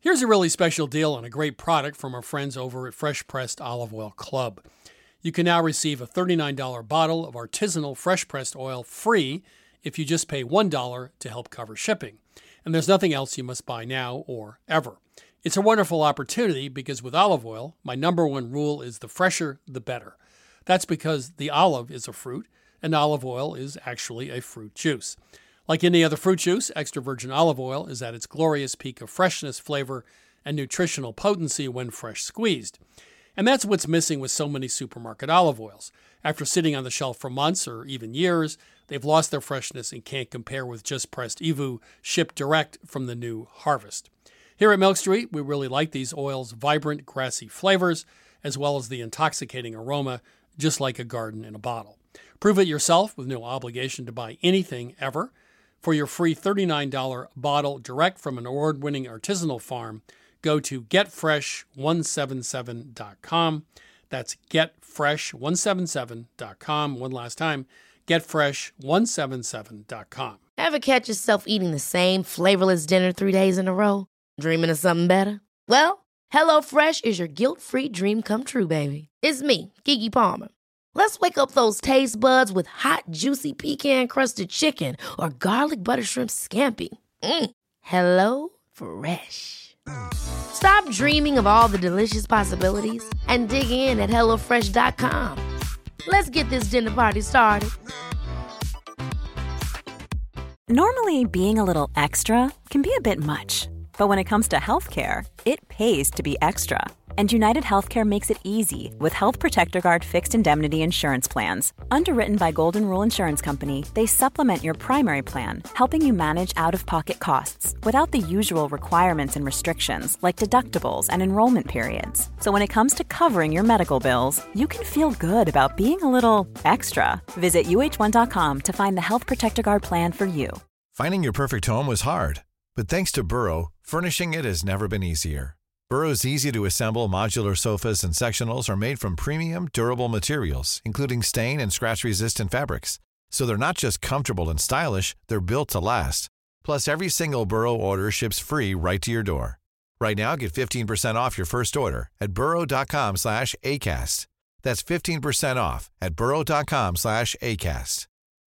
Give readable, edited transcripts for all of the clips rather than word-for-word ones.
Here's a really special deal on a great product from our friends over at Fresh Pressed Olive Oil Club. You can now receive a $39 bottle of artisanal fresh pressed oil free if you just pay $1 to help cover shipping. And there's nothing else you must buy now or ever. It's a wonderful opportunity because with olive oil, my number one rule is the fresher, the better. That's because the olive is a fruit, and olive oil is actually a fruit juice. Like any other fruit juice, extra virgin olive oil is at its glorious peak of freshness, flavor, and nutritional potency when fresh squeezed. And that's what's missing with so many supermarket olive oils. After sitting on the shelf for months or even years, they've lost their freshness and can't compare with just pressed EVOO shipped direct from the new harvest. Here at Milk Street, we really like these oils' vibrant, grassy flavors, as well as the intoxicating aroma, just like a garden in a bottle. Prove it yourself with no obligation to buy anything ever. For your free $39 bottle direct from an award-winning artisanal farm, go to getfresh177.com. That's getfresh177.com. One last time, getfresh177.com. Ever catch yourself eating the same flavorless dinner 3 days in a row? Dreaming of something better? Well, HelloFresh is your guilt-free dream come true, baby. It's me, Keke Palmer. Let's wake up those taste buds with hot, juicy pecan-crusted chicken or garlic butter shrimp scampi. Hello Fresh. Stop dreaming of all the delicious possibilities and dig in at HelloFresh.com. Let's get this dinner party started. Normally, being a little extra can be a bit much. But when it comes to healthcare, it pays to be extra. And United Healthcare makes it easy with Health Protector Guard fixed indemnity insurance plans. Underwritten by Golden Rule Insurance Company, they supplement your primary plan, helping you manage out-of-pocket costs without the usual requirements and restrictions like deductibles and enrollment periods. So when it comes to covering your medical bills, you can feel good about being a little extra. Visit uh1.com to find the Health Protector Guard plan for you. Finding your perfect home was hard, but thanks to Burrow, furnishing it has never been easier. Burrow's easy-to-assemble modular sofas and sectionals are made from premium, durable materials, including stain and scratch-resistant fabrics. So they're not just comfortable and stylish, they're built to last. Plus, every single Burrow order ships free right to your door. Right now, get 15% off your first order at burrow.com/ACAST. That's 15% off at burrow.com/ACAST.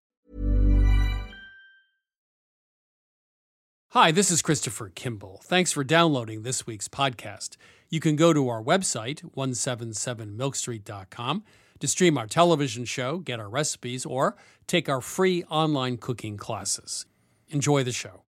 Hi, this is Christopher Kimball. Thanks for downloading this week's podcast. You can go to our website, 177milkstreet.com, to stream our television show, get our recipes, or take our free online cooking classes. Enjoy the show.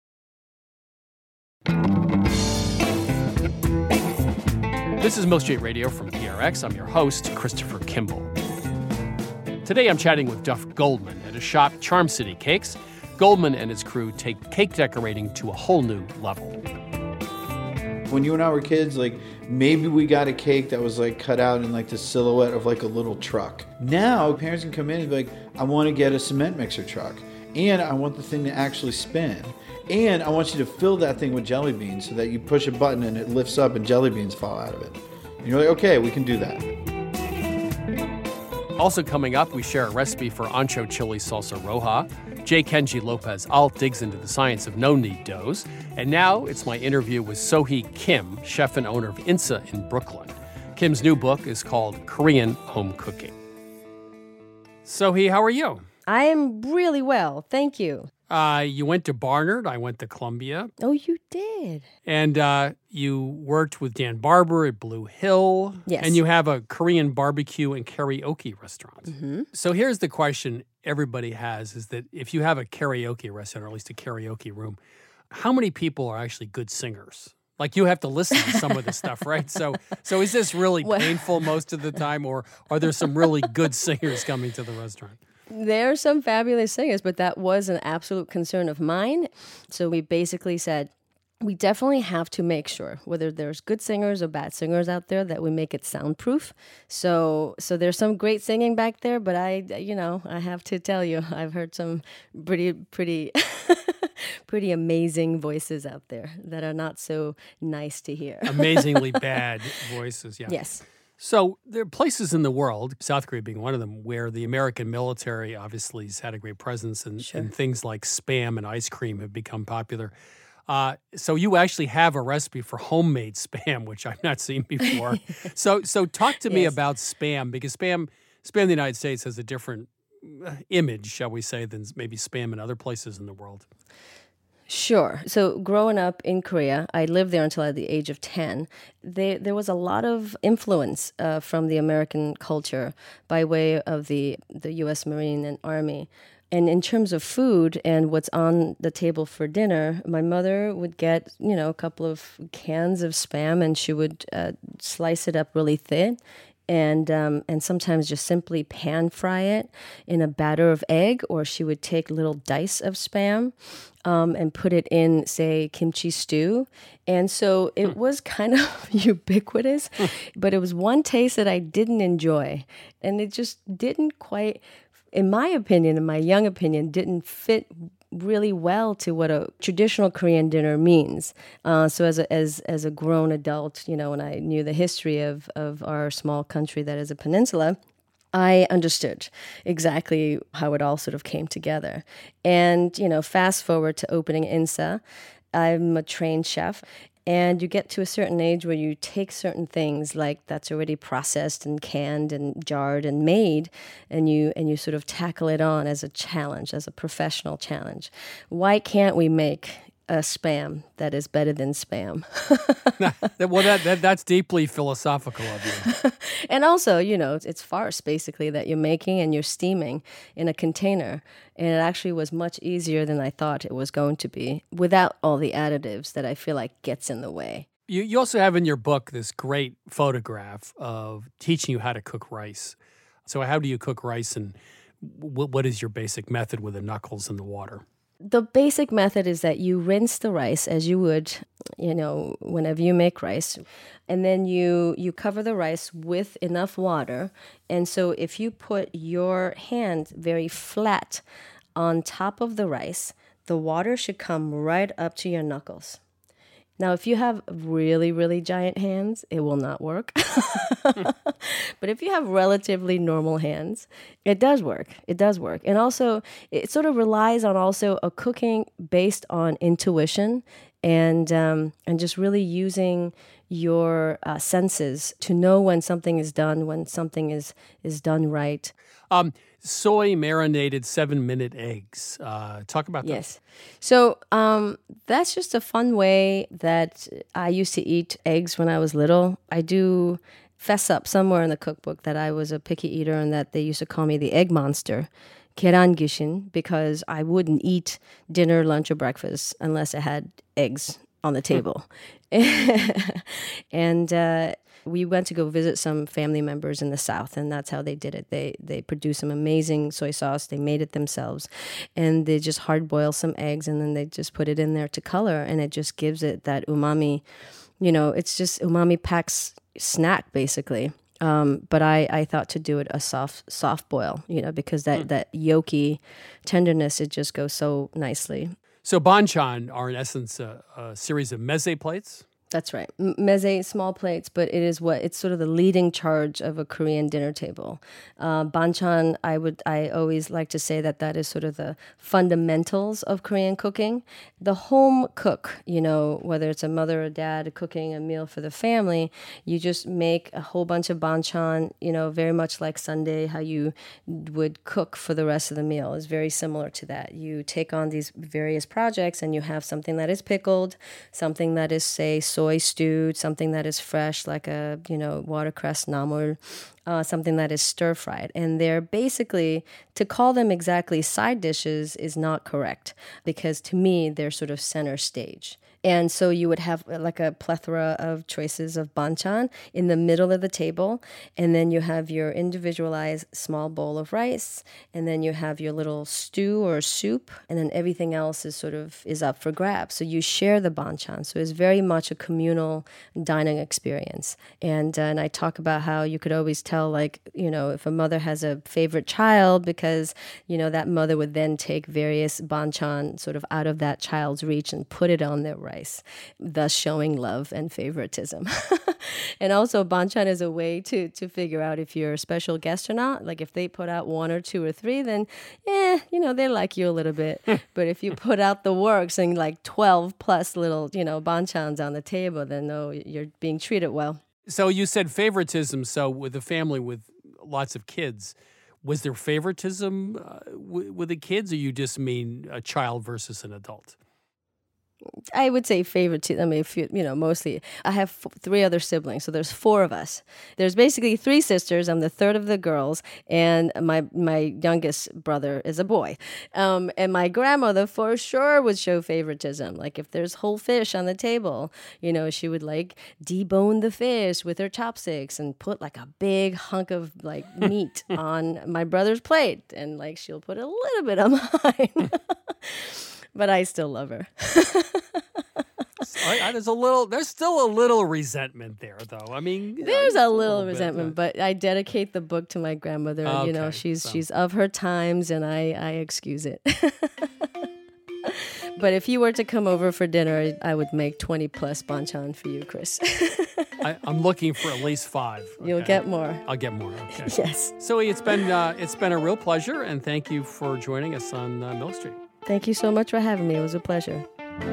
This is Milk Street Radio from PRX. I'm your host, Christopher Kimball. Today I'm chatting with Duff Goldman at a shop, Charm City Cakes. Goldman and his crew take cake decorating to a whole new level. When you and I were kids, maybe we got a cake that was cut out in the silhouette of a little truck. Now parents can come in and be like, I want to get a cement mixer truck, and I want the thing to actually spin, and I want you to fill that thing with jelly beans so that you push a button and it lifts up and jelly beans fall out of it. And you're like, okay, we can do that. Also coming up, we share a recipe for ancho chili salsa roja. J. Kenji Lopez Alt digs into the science of no-knead doughs. And now it's my interview with Sohee Kim, chef and owner of Insa in Brooklyn. Kim's new book is called Korean Home Cooking. Sohee, how are you? I am really well, thank you. You went to Barnard. I went to Columbia. Oh, you did? And you worked with Dan Barber at Blue Hill. Yes. And you have a Korean barbecue and karaoke restaurant. Mm-hmm. So here's the question everybody has, is that if you have a karaoke restaurant, or at least a karaoke room, how many people are actually good singers? You have to listen to some of the stuff, right? So is this really painful most of the time, or are there some really good singers coming to the restaurant? There are some fabulous singers, but that was an absolute concern of mine. So we basically said, we definitely have to make sure, whether there's good singers or bad singers out there, that we make it soundproof. So there's some great singing back there, but I have to tell you, I've heard some pretty pretty amazing voices out there that are not so nice to hear. Amazingly bad voices, yeah. Yes. So there are places in the world, South Korea being one of them, where the American military obviously has had a great presence, and things like Spam and ice cream have become popular. So you actually have a recipe for homemade Spam, which I've not seen before. So talk to me Yes. about Spam, because Spam in the United States has a different image, shall we say, than maybe Spam in other places in the world. Sure. So growing up in Korea, I lived there until at the age of 10. There was a lot of influence from the American culture by way of the U.S. Marine and Army. And in terms of food and what's on the table for dinner, my mother would get, a couple of cans of Spam, and she would slice it up really thin, and sometimes just simply pan fry it in a batter of egg, or she would take little dice of Spam and put it in, say, kimchi stew. And so it was kind of ubiquitous, but it was one taste that I didn't enjoy, and it just didn't quite, in my opinion, in my young opinion, didn't fit really well to what a traditional Korean dinner means. So as a grown adult, when I knew the history of our small country that is a peninsula, I understood exactly how it all sort of came together. And, fast forward to opening INSA, I'm a trained chef. And you get to a certain age where you take certain things like that's already processed and canned and jarred and made, and you sort of tackle it on as a challenge, as a professional challenge. Why can't we make a Spam that is better than Spam? Well, that's deeply philosophical of you. And also, it's farce basically that you're making and you're steaming in a container. And it actually was much easier than I thought it was going to be without all the additives that I feel like gets in the way. You also have in your book this great photograph of teaching you how to cook rice. So how do you cook rice, and what is your basic method with the knuckles in the water? The basic method is that you rinse the rice as you would, whenever you make rice. And then you cover the rice with enough water. And so if you put your hand very flat on top of the rice, the water should come right up to your knuckles. Now, if you have really, really giant hands, it will not work. But if you have relatively normal hands, it does work. It does work. And also, it sort of relies on also a cooking based on intuition and just really using your senses to know when something is done, when something is done right. Soy marinated 7-minute eggs. Talk about that. Yes. So that's just a fun way that I used to eat eggs when I was little. I do fess up somewhere in the cookbook that I was a picky eater and that they used to call me the egg monster, 계란 귀신, because I wouldn't eat dinner, lunch, or breakfast unless I had eggs on the table. And we went to go visit some family members in the South, and that's how they did it. They produced some amazing soy sauce. They made it themselves, and they just hard boil some eggs, and then they just put it in there to color, and it just gives it that umami. It's just umami packs snack basically. But I thought to do it a soft boil, because that yolky tenderness, it just goes so nicely. So banchan are in essence a series of meze plates. That's right. Meze, small plates, but it's sort of the leading charge of a Korean dinner table. Banchan, I always like to say that is sort of the fundamentals of Korean cooking. The home cook, whether it's a mother or dad cooking a meal for the family, you just make a whole bunch of banchan, very much like Sunday, how you would cook for the rest of the meal is very similar to that. You take on these various projects and you have something that is pickled, something that is, say, soy stewed, something that is fresh, like a watercress namul, something that is stir fried. And they're basically, to call them exactly side dishes is not correct, because to me they're sort of center stage. And so you would have like a plethora of choices of banchan in the middle of the table. And then you have your individualized small bowl of rice. And then you have your little stew or soup. And then everything else is up for grabs. So you share the banchan. So it's very much a communal dining experience. And I talk about how you could always tell, if a mother has a favorite child, because, that mother would then take various banchan sort of out of that child's reach and put it on their rice, thus showing love and favoritism. And also, banchan is a way to figure out if you're a special guest or not. Like if they put out 1 or 2 or 3, then, they like you a little bit. But if you put out the works and like 12 plus little, banchans on the table, then no, you're being treated well. So you said favoritism. So with a family with lots of kids, was there favoritism with the kids, or you just mean a child versus an adult? I would say favoritism. I mean, if mostly. I have 3 other siblings, so there's 4 of us. There's basically 3 sisters. I'm the third of the girls, and my youngest brother is a boy. And my grandmother for sure would show favoritism. Like if there's whole fish on the table, she would like debone the fish with her chopsticks and put like a big hunk of like meat on my brother's plate, and like she'll put a little bit on mine. But I still love her. There's still a little resentment there, though. I mean, there's a little resentment, but I dedicate the book to my grandmother. Okay, She's of her times, and I excuse it. But if you were to come over for dinner, I would make 20 plus banchan for you, Chris. I'm looking for at least 5. Okay? You'll get more. I'll get more. Okay. Yes. So it's been a real pleasure, and thank you for joining us on Milk Street. Thank you so much for having me. It was a pleasure.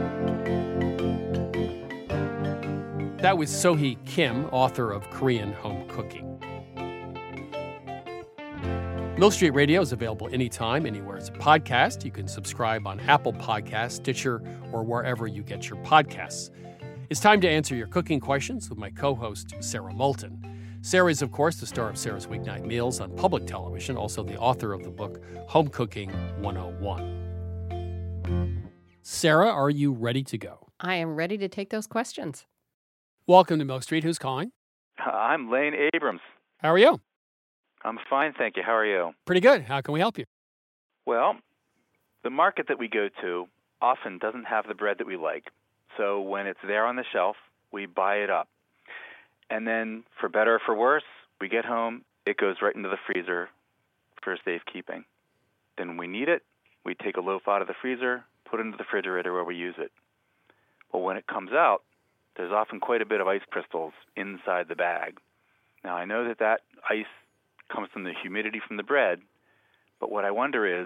That was Sohee Kim, author of Korean Home Cooking. Milk Street Radio is available anytime, anywhere it's a podcast. You can subscribe on Apple Podcasts, Stitcher, or wherever you get your podcasts. It's time to answer your cooking questions with my co-host, Sarah Moulton. Sarah is, of course, the star of Sarah's Weeknight Meals on public television, also the author of the book Home Cooking 101. Sarah, are you ready to go? I am ready to take those questions. Welcome to Milk Street. Who's calling? I'm Lane Abrams. How are you? I'm fine, thank you. How are you? Pretty good. How can we help you? Well, the market that we go to often doesn't have the bread that we like. So when it's there on the shelf, we buy it up. And then, for better or for worse, we get home, it goes right into the freezer for safekeeping. Then when we need it, we take a loaf out of the freezer, put it into the refrigerator where we use it. Well, when it comes out, there's often quite a bit of ice crystals inside the bag. Now, I know that ice comes from the humidity from the bread, but what I wonder is,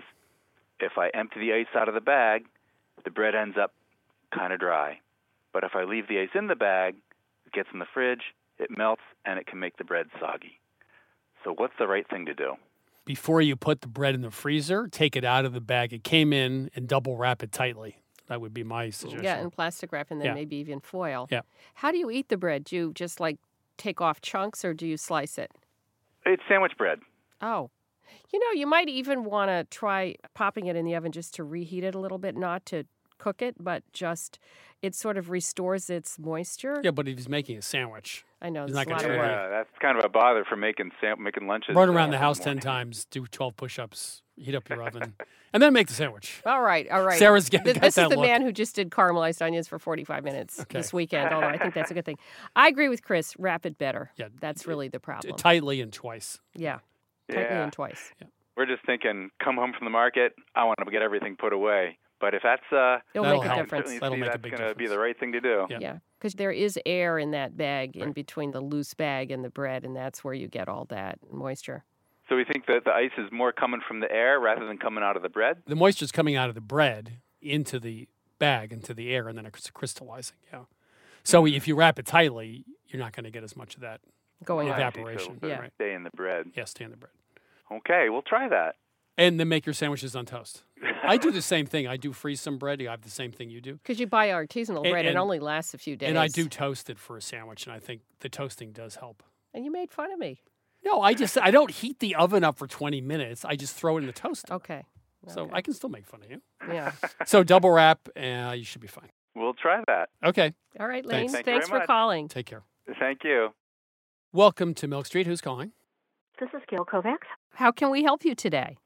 if I empty the ice out of the bag, the bread ends up kind of dry. But if I leave the ice in the bag, it gets in the fridge, it melts, and it can make the bread soggy. So what's the right thing to do? Before you put the bread in the freezer, take it out of the bag it came in and double wrap it tightly. That would be my suggestion. Yeah, and plastic wrap and then maybe even foil. Yeah. How do you eat the bread? Do you just take off chunks or do you slice it? It's sandwich bread. Oh. You might even want to try popping it in the oven just to reheat it a little bit, not to cook it, but just it sort of restores its moisture. Yeah, but if he's making a sandwich, I know. he's It's not a lot going of to work. Yeah, that's kind of a bother for making lunches. Run around the house 10 times, do 12 push-ups, heat up your oven, and then make the sandwich. All right. Sarah's got This that is the look. man who just did caramelized onions for 45 minutes this weekend, although I think that's a good thing. I agree with Chris. Wrap it better. Yeah, that's really the problem. Tightly and twice. Yeah. Tightly and twice. Yeah. We're just thinking, come home from the market, I want to get everything put away. But if that's It'll That'll make a help. difference. That'll make a that's big going to be difference. the right thing to do. Yeah, because there is air in that bag in between the loose bag and the bread, and that's where you get all that moisture. So we think that the ice is more coming from the air rather than coming out of the bread? The moisture's coming out of the bread into the bag, into the air, and then it's crystallizing. Yeah. So if you wrap it tightly, you're not going to get as much of that Going on. evaporation. So Right. stay in the bread. Yeah, stay in the bread. Okay, we'll try that. And then make your sandwiches on toast. I do the same thing. I do freeze some bread. I have the same thing you do. Because you buy artisanal bread, it and- only lasts a few days. And I do toast it for a sandwich, and I think the toasting does help. And you made fun of me. No, I don't heat the oven up for 20 minutes. I just throw it in the toaster. Okay. So I can still make fun of you. Yeah. So double wrap, you should be fine. We'll try that. Okay. All right, Lane. Thanks. Thank you Thanks very for much. calling. Take care. Thank you. Welcome to Milk Street. Who's calling? This is Gail Kovacs. How can we help you today?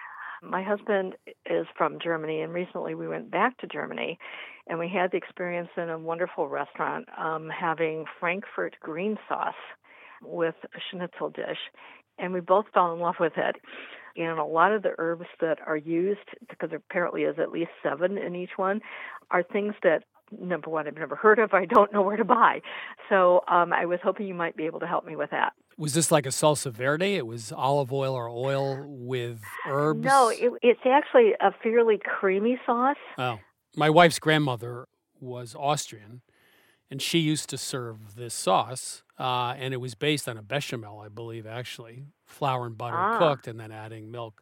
My husband is from Germany, and recently we went back to Germany, and we had the experience in a wonderful restaurant having Frankfurt green sauce with a schnitzel dish, and we both fell in love with it. And a lot of the herbs that are used, because there apparently is at least 7 in each one, are things that number one, I've never heard of. I don't know where to buy. So I was hoping you might be able to help me with that. Was this like a salsa verde? It was olive oil or oil with herbs? No, it's actually a fairly creamy sauce. Oh, my wife's grandmother was Austrian, and she used to serve this sauce, and it was based on a bechamel, I believe, actually. Flour and butter cooked and then adding milk.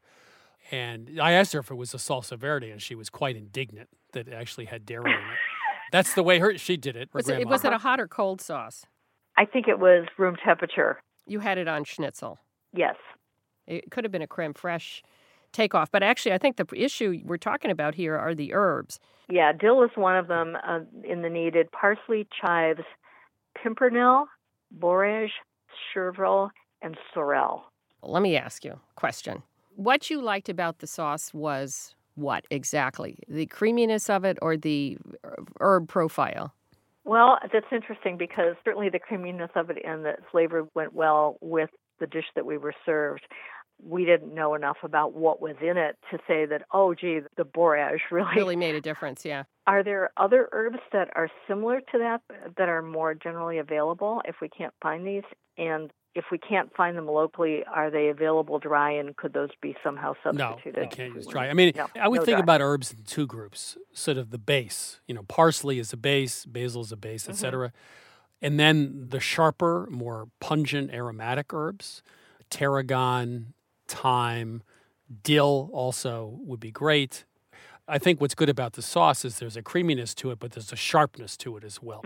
And I asked her if it was a salsa verde, and she was quite indignant that it actually had dairy in it. That's the way she did it. Was it a hot or cold sauce? I think it was room temperature. You had it on schnitzel. Yes. It could have been a creme fraiche takeoff. But actually, I think the issue we're talking about here are the herbs. Yeah, dill is one of them in the needed. Parsley, chives, pimpernel, borage, chervil, and sorrel. Let me ask you a question. What you liked about the sauce was what exactly? The creaminess of it or the herb profile? Well, that's interesting because certainly the creaminess of it and the flavor went well with the dish that we were served. We didn't know enough about what was in it to say that, oh, gee, the borage really made a difference, yeah. Are there other herbs that are similar to that are more generally available if we can't find these? And if we can't find them locally, are they available dry, and could those be somehow substituted? No, they can't use dry. I mean, I would think about herbs in two groups, sort of the base. Parsley is a base, basil is a base, etc. And then the sharper, more pungent aromatic herbs, tarragon, thyme, dill also would be great. I think what's good about the sauce is there's a creaminess to it, but there's a sharpness to it as well.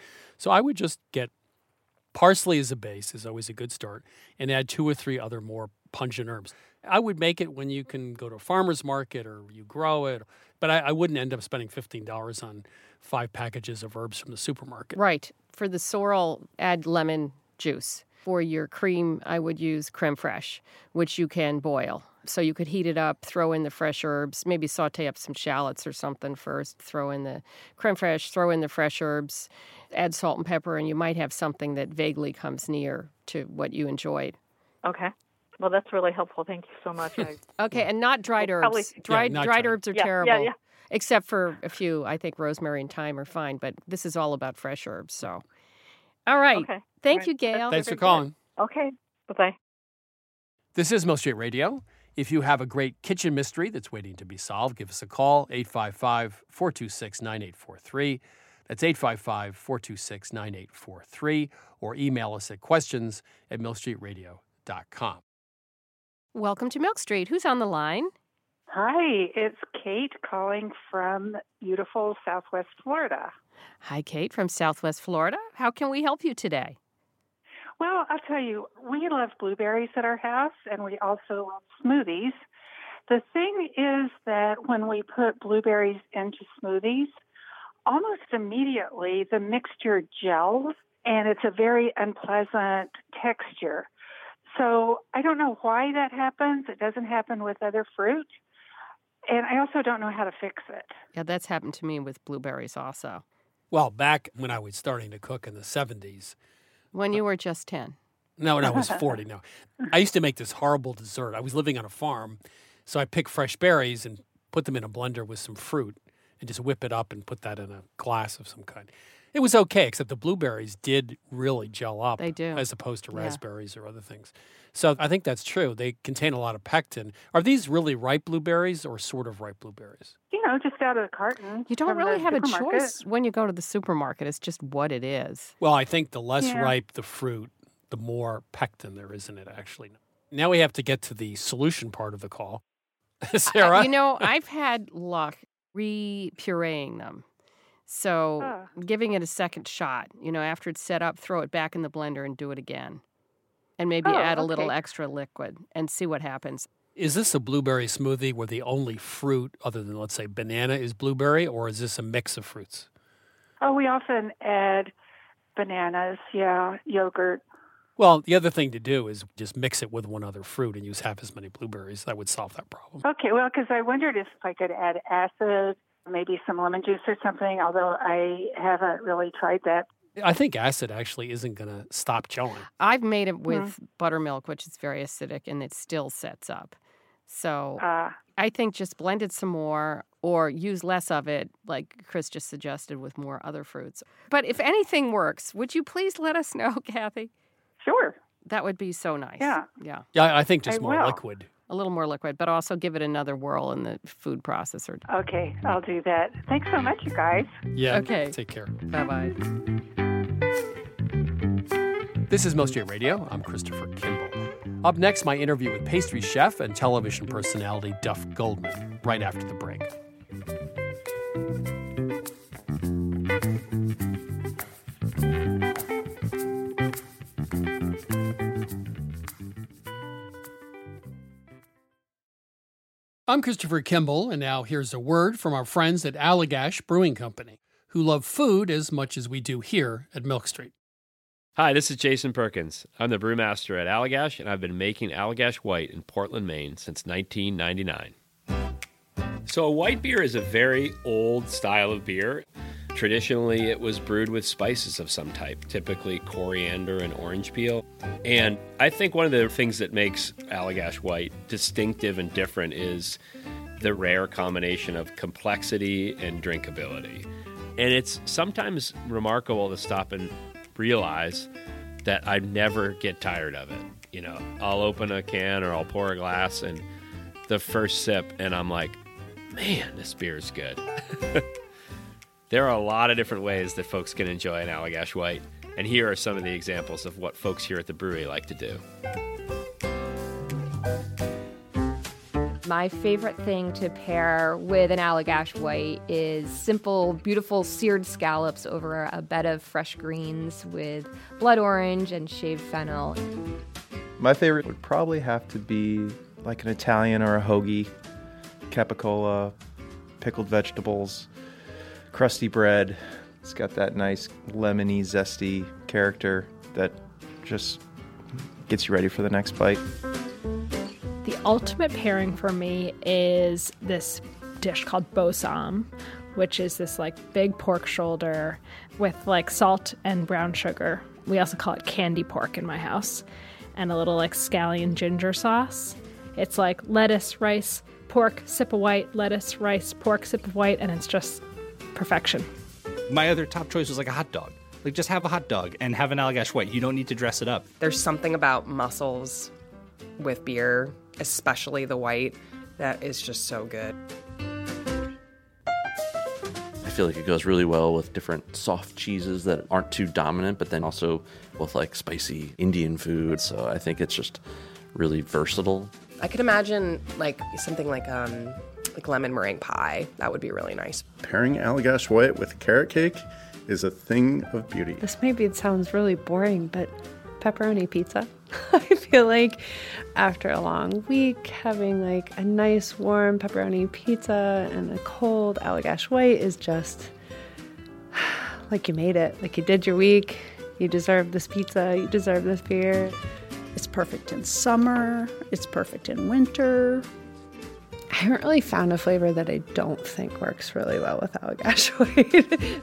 So I would just get parsley as a base is always a good start, and add 2 or 3 other more pungent herbs. I would make it when you can go to a farmer's market or you grow it, but I wouldn't end up spending $15 on 5 packages of herbs from the supermarket. Right. For the sorrel, add lemon juice. For your cream, I would use creme fraiche, which you can boil. So you could heat it up, throw in the fresh herbs, maybe saute up some shallots or something first, throw in the creme fraiche, throw in the fresh herbs, add salt and pepper, and you might have something that vaguely comes near to what you enjoyed. Okay. Well, that's really helpful. Thank you so much. Okay, and not dried herbs. Dried herbs are terrible. Yeah. Except for a few. I think rosemary and thyme are fine, but this is all about fresh herbs. So, all right. Okay. Thank you, Gail. Thanks for calling. Okay. Bye-bye. This is Milk Street Radio. If you have a great kitchen mystery that's waiting to be solved, give us a call, 855-426-9843. That's 855-426-9843. Or email us at questions@milkstreetradio.com. Welcome to Milk Street. Who's on the line? Hi, it's Kate calling from beautiful Southwest Florida. Hi, Kate from Southwest Florida. How can we help you today? Well, I'll tell you, we love blueberries at our house, and we also love smoothies. The thing is that when we put blueberries into smoothies, almost immediately the mixture gels, and it's a very unpleasant texture. So I don't know why that happens. It doesn't happen with other fruit. And I also don't know how to fix it. Yeah, that's happened to me with blueberries also. Well, back when I was starting to cook in the 70s. When you were just 10. No, I was 40 now. I used to make this horrible dessert. I was living on a farm, so I picked fresh berries and put them in a blender with some fruit and just whip it up and put that in a glass of some kind. It was okay, except the blueberries did really gel up. They do. As opposed to raspberries or other things. So I think that's true. They contain a lot of pectin. Are these really ripe blueberries or sort of ripe blueberries? You know, just out of the carton. You don't really have a choice when you go to the supermarket. It's just what it is. Well, I think the less ripe the fruit, the more pectin there is in it, actually. Now we have to get to the solution part of the call. Sarah? I've had luck re-pureeing them. So giving it a second shot, after it's set up, throw it back in the blender and do it again. And maybe add a little extra liquid and see what happens. Is this a blueberry smoothie where the only fruit other than, let's say, banana is blueberry, or is this a mix of fruits? Oh, we often add bananas, yogurt. Well, the other thing to do is just mix it with one other fruit and use half as many blueberries. That would solve that problem. Okay, well, because I wondered if I could add acid, maybe some lemon juice or something, although I haven't really tried that. I think acid actually isn't going to stop gelling. I've made it with buttermilk, which is very acidic, and it still sets up. So I think just blend it some more, or use less of it, like Chris just suggested, with more other fruits. But if anything works, would you please let us know, Kathy? Sure. That would be so nice. Yeah. Yeah. Yeah, I think just I more will. liquid. A little more liquid, but also give it another whirl in the food processor. Okay, I'll do that. Thanks so much, you guys. Yeah. Okay. Take care. Bye-bye. This is Most J Radio. I'm Christopher Kimball. Up next, my interview with pastry chef and television personality Duff Goldman, right after the break. I'm Christopher Kimball, and now here's a word from our friends at Allagash Brewing Company, who love food as much as we do here at Milk Street. Hi, this is Jason Perkins. I'm the brewmaster at Allagash, and I've been making Allagash White in Portland, Maine since 1999. So a white beer is a very old style of beer. Traditionally, it was brewed with spices of some type, typically coriander and orange peel. And I think one of the things that makes Allagash White distinctive and different is the rare combination of complexity and drinkability. And it's sometimes remarkable to stop and realize that I never get tired of it. You know, I'll open a can or I'll pour a glass, and the first sip, and I'm like, man, this beer is good. There are a lot of different ways that folks can enjoy an Allagash White, and here are some of the examples of what folks here at the brewery like to do. My favorite thing to pair with an Allagash White is simple, beautiful seared scallops over a bed of fresh greens with blood orange and shaved fennel. My favorite would probably have to be like an Italian or a hoagie, capicola, pickled vegetables, crusty bread. It's got that nice lemony, zesty character that just gets you ready for the next bite. The ultimate pairing for me is this dish called bosom, which is this like big pork shoulder with like salt and brown sugar. We also call it candy pork in my house, and a little like scallion ginger sauce. It's like lettuce, rice, pork, sip of white, lettuce, rice, pork, sip of white, and it's just perfection. My other top choice was like a hot dog. Like, just have a hot dog and have an Allagash White. You don't need to dress it up. There's something about mussels with beer, especially the white, that is just so good. I feel like it goes really well with different soft cheeses that aren't too dominant, but then also with like spicy Indian food. So I think it's just really versatile. I could imagine like something like lemon meringue pie. That would be really nice. Pairing Allagash White with carrot cake is a thing of beauty. This maybe sounds really boring, but pepperoni pizza. I feel like after a long week, having like a nice warm pepperoni pizza and a cold Allagash White is just like you made it. Like you did your week. You deserve this pizza. You deserve this beer. It's perfect in summer. It's perfect in winter. I haven't really found a flavor that I don't think works really well with Allagash White.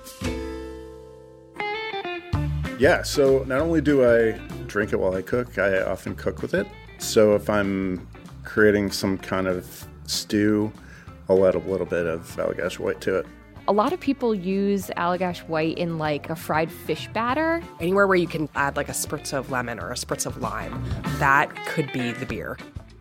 Yeah, so not only do I drink it while I cook, I often cook with it. So if I'm creating some kind of stew, I'll add a little bit of Allagash White to it. A lot of people use Allagash White in like a fried fish batter. Anywhere where you can add like a spritz of lemon or a spritz of lime, that could be the beer.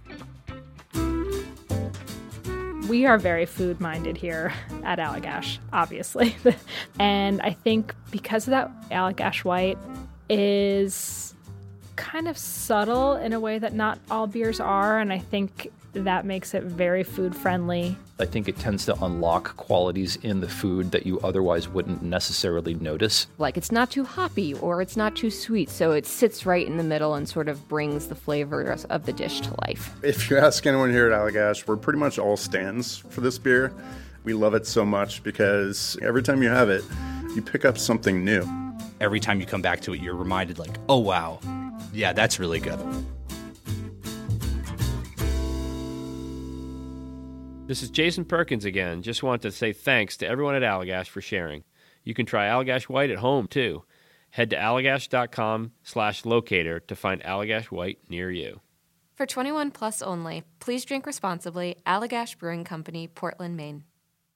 We are very food-minded here at Allagash, obviously. And I think because of that, Allagash White is kind of subtle in a way that not all beers are, and I think that makes it very food-friendly. I think it tends to unlock qualities in the food that you otherwise wouldn't necessarily notice. Like it's not too hoppy or it's not too sweet, so it sits right in the middle and sort of brings the flavors of the dish to life. If you ask anyone here at Allagash, we're pretty much all stands for this beer. We love it so much because every time you have it, you pick up something new. Every time you come back to it, you're reminded like, oh wow, yeah, that's really good. This is Jason Perkins again. Just want to say thanks to everyone at Allagash for sharing. You can try Allagash White at home, too. Head to allagash.com/locator to find Allagash White near you. For 21 plus only, please drink responsibly. Allagash Brewing Company, Portland, Maine.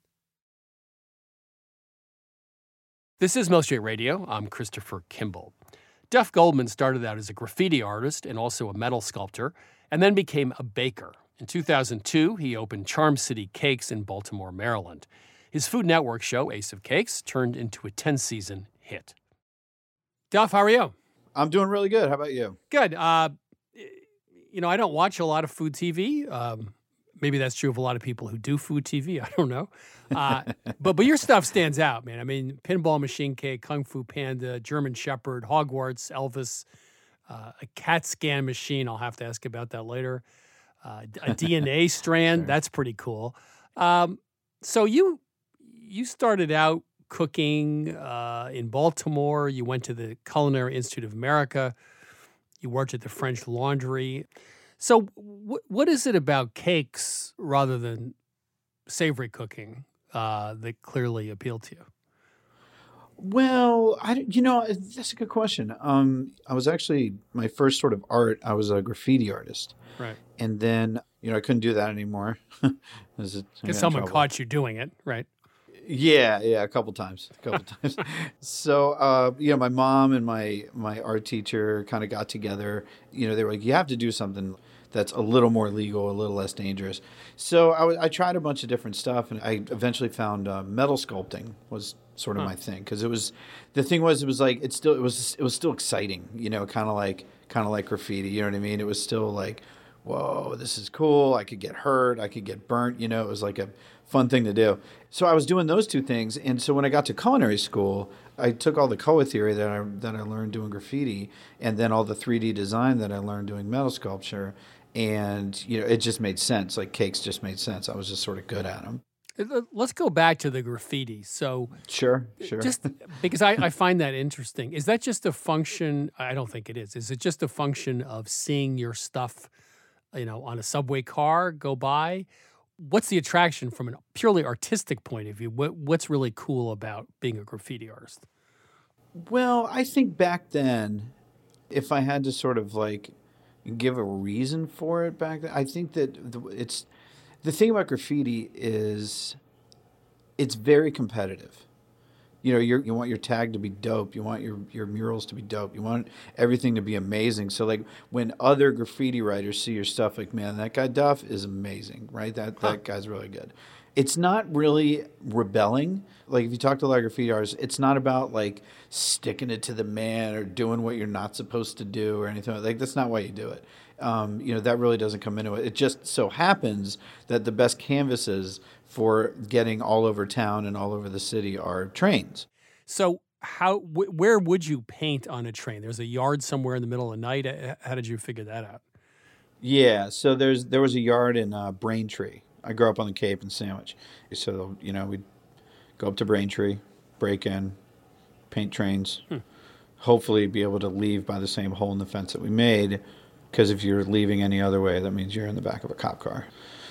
This is Milk Street Radio. I'm Christopher Kimball. Duff Goldman started out as a graffiti artist and also a metal sculptor, and then became a baker. In 2002, he opened Charm City Cakes in Baltimore, Maryland. His Food Network show, Ace of Cakes, turned into a 10-season hit. Duff, how are you? I'm doing really good. How about you? Good. You know, I don't watch a lot of food TV. Maybe that's true of a lot of people who do food TV. I don't know. But your stuff stands out, man. I mean, Pinball Machine Cake, Kung Fu Panda, German Shepherd, Hogwarts, Elvis, a CAT scan machine. I'll have to ask about that later. A DNA strand. Sure. That's pretty cool. So you started out cooking in Baltimore. You went to the Culinary Institute of America. You worked at the French Laundry. So what is it about cakes rather than savory cooking that clearly appealed to you? Well, that's a good question. I was actually, my first sort of art, I was a graffiti artist. Right. And then, I couldn't do that anymore. Because someone caught you doing it, right? Yeah, a couple times. So, my mom and my art teacher kind of got together. They were like, you have to do something that's a little more legal, a little less dangerous. So I tried a bunch of different stuff, and I eventually found metal sculpting was sort of my thing, because it was like it was still exciting, kind of like graffiti. You know what I mean? It was still like, whoa, this is cool. I could get hurt. I could get burnt. It was like a fun thing to do. So I was doing those two things. And so when I got to culinary school, I took all the color theory that I learned doing graffiti, and then all the 3D design that I learned doing metal sculpture. And, it just made sense. Like cakes just made sense. I was just sort of good at them. Let's go back to the graffiti. So Sure. Just because I find that interesting. Is that just a function? I don't think it is. Is it just a function of seeing your stuff, on a subway car go by? What's the attraction from a purely artistic point of view? What's really cool about being a graffiti artist? Well, I think back then, if I had to sort of like give a reason for it back then, I think that the thing about graffiti is it's very competitive. You want your tag to be dope. You want your murals to be dope. You want everything to be amazing. So like when other graffiti writers see your stuff, like, man, that guy Duff is amazing, right? That guy's really good. It's not really rebelling. Like if you talk to a lot of graffiti artists, it's not about like sticking it to the man or doing what you're not supposed to do or anything. Like that's not why you do it. That really doesn't come into it. It just so happens that the best canvases for getting all over town and all over the city are trains. So where would you paint on a train? There's a yard somewhere in the middle of the night. How did you figure that out? Yeah, so there was a yard in Braintree. I grew up on the Cape and Sandwich. So, we'd go up to Braintree, break in, paint trains, hopefully be able to leave by the same hole in the fence that we made, because if you're leaving any other way, that means you're in the back of a cop car.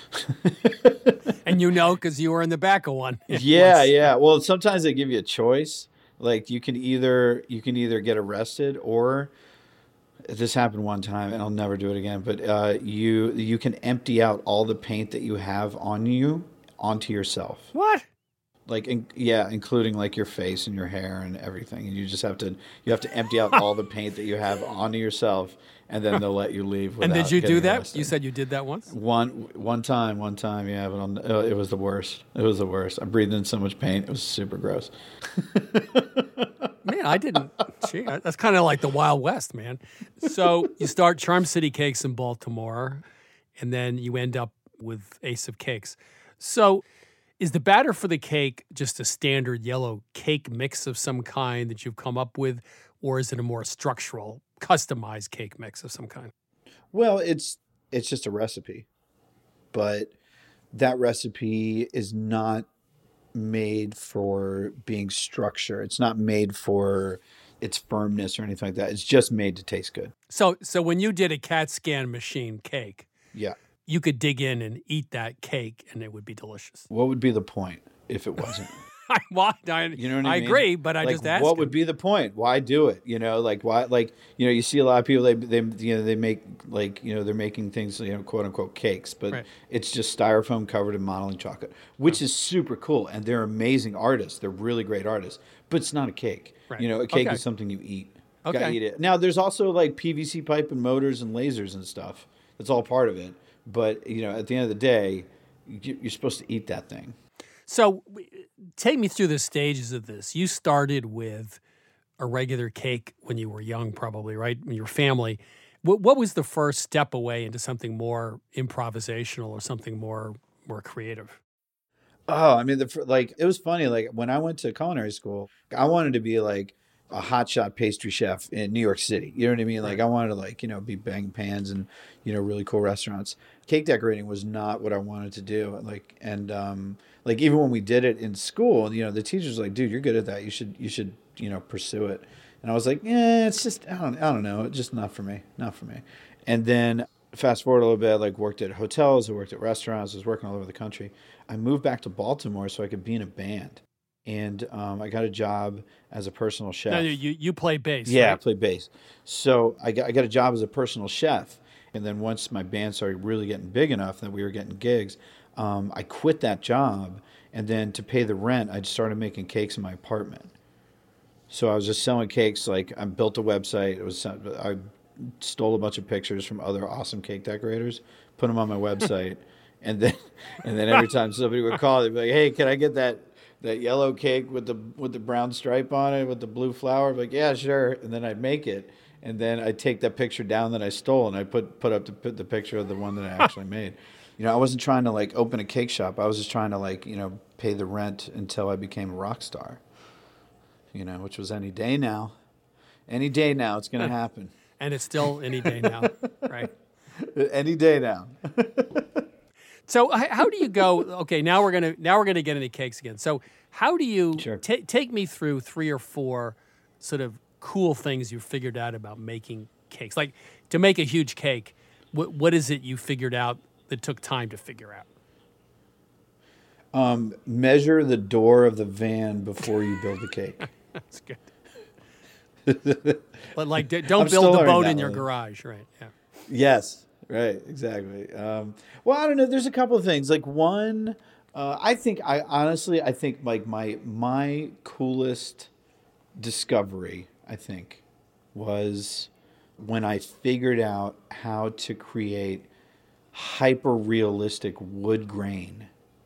And because you were in the back of one. Yeah. Well, sometimes they give you a choice. Like you can either get arrested, or this happened one time, and I'll never do it again. But you can empty out all the paint that you have on you onto yourself. What? Like including like your face and your hair and everything. And you have to empty out all the paint that you have onto yourself, and then they'll let you leave. And did you do that? Arrested. You said you did that once? One time, yeah. But it was the worst. It was the worst. I breathed in so much paint. It was super gross. Man, I didn't. Gee, that's kind of like the Wild West, man. So you start Charm City Cakes in Baltimore, and then you end up with Ace of Cakes. So is the batter for the cake just a standard yellow cake mix of some kind that you've come up with, or is it a more structural, customized cake mix of some kind? Well, it's just a recipe, but that recipe is not made for being structured. It's not made for its firmness or anything like that. It's just made to taste good. So when you did a CAT scan machine cake, yeah, you could dig in and eat that cake and it would be delicious. What would be the point if it wasn't? Why? You know what I mean? agree, but I like, just asked. what would be the point? Why do it? Like why? Like you see a lot of people they make like they're making things quote unquote cakes, but it's just styrofoam covered in modeling chocolate, which is super cool, and they're amazing artists. They're really great artists, but it's not a cake. Right. A cake Okay. is something you eat. Okay. Gotta eat it. Now there's also like PVC pipe and motors and lasers and stuff. That's all part of it. But at the end of the day, you're supposed to eat that thing. So take me through the stages of this. You started with a regular cake when you were young, probably, right? In your family. What was the first step away into something more improvisational or something more creative? Oh, I mean, it was funny. Like when I went to culinary school, I wanted to be like a hotshot pastry chef in New York City. You know what I mean? Like I wanted to be banging pans and really cool restaurants. Cake decorating was not what I wanted to do. Like even when we did it in school, the teachers were like, "Dude, you're good at that. You should pursue it." And I was like, "Yeah, it's just I don't know. It's just not for me. Not for me." And then fast forward a little bit, like worked at hotels, I worked at restaurants, I was working all over the country. I moved back to Baltimore so I could be in a band. And I got a job as a personal chef. No, you play bass, Yeah, right? I play bass. So I got a job as a personal chef. And then once my band started really getting big enough that we were getting gigs, I quit that job. And then to pay the rent, I started making cakes in my apartment. So I was just selling cakes. Like I built a website. I stole a bunch of pictures from other awesome cake decorators, put them on my website. and then every time somebody would call, they'd be like, "Hey, can I get that yellow cake with the brown stripe on it with the blue flower?" I'm like, "Yeah, sure." And then I'd make it, and then I'd take that picture down that I stole, and I put up the picture of the one that I actually made. I wasn't trying to like open a cake shop. I was just trying to pay the rent until I became a rock star. Which was any day now. Any day now, it's going to happen. And it's still any day now, right? Any day now. So how do you go? Okay, now we're gonna get into cakes again. So how do you take me through 3 or 4 sort of cool things you figured out about making cakes? Like to make a huge cake, what is it you figured out that took time to figure out? Measure the door of the van before you build the cake. That's good. But like, don't build the boat in your garage, right? Yeah. Yes. Right. Exactly. Well, I don't know. There's a couple of things. Like one, I think like my coolest discovery, I think, was when I figured out how to create hyper realistic wood grain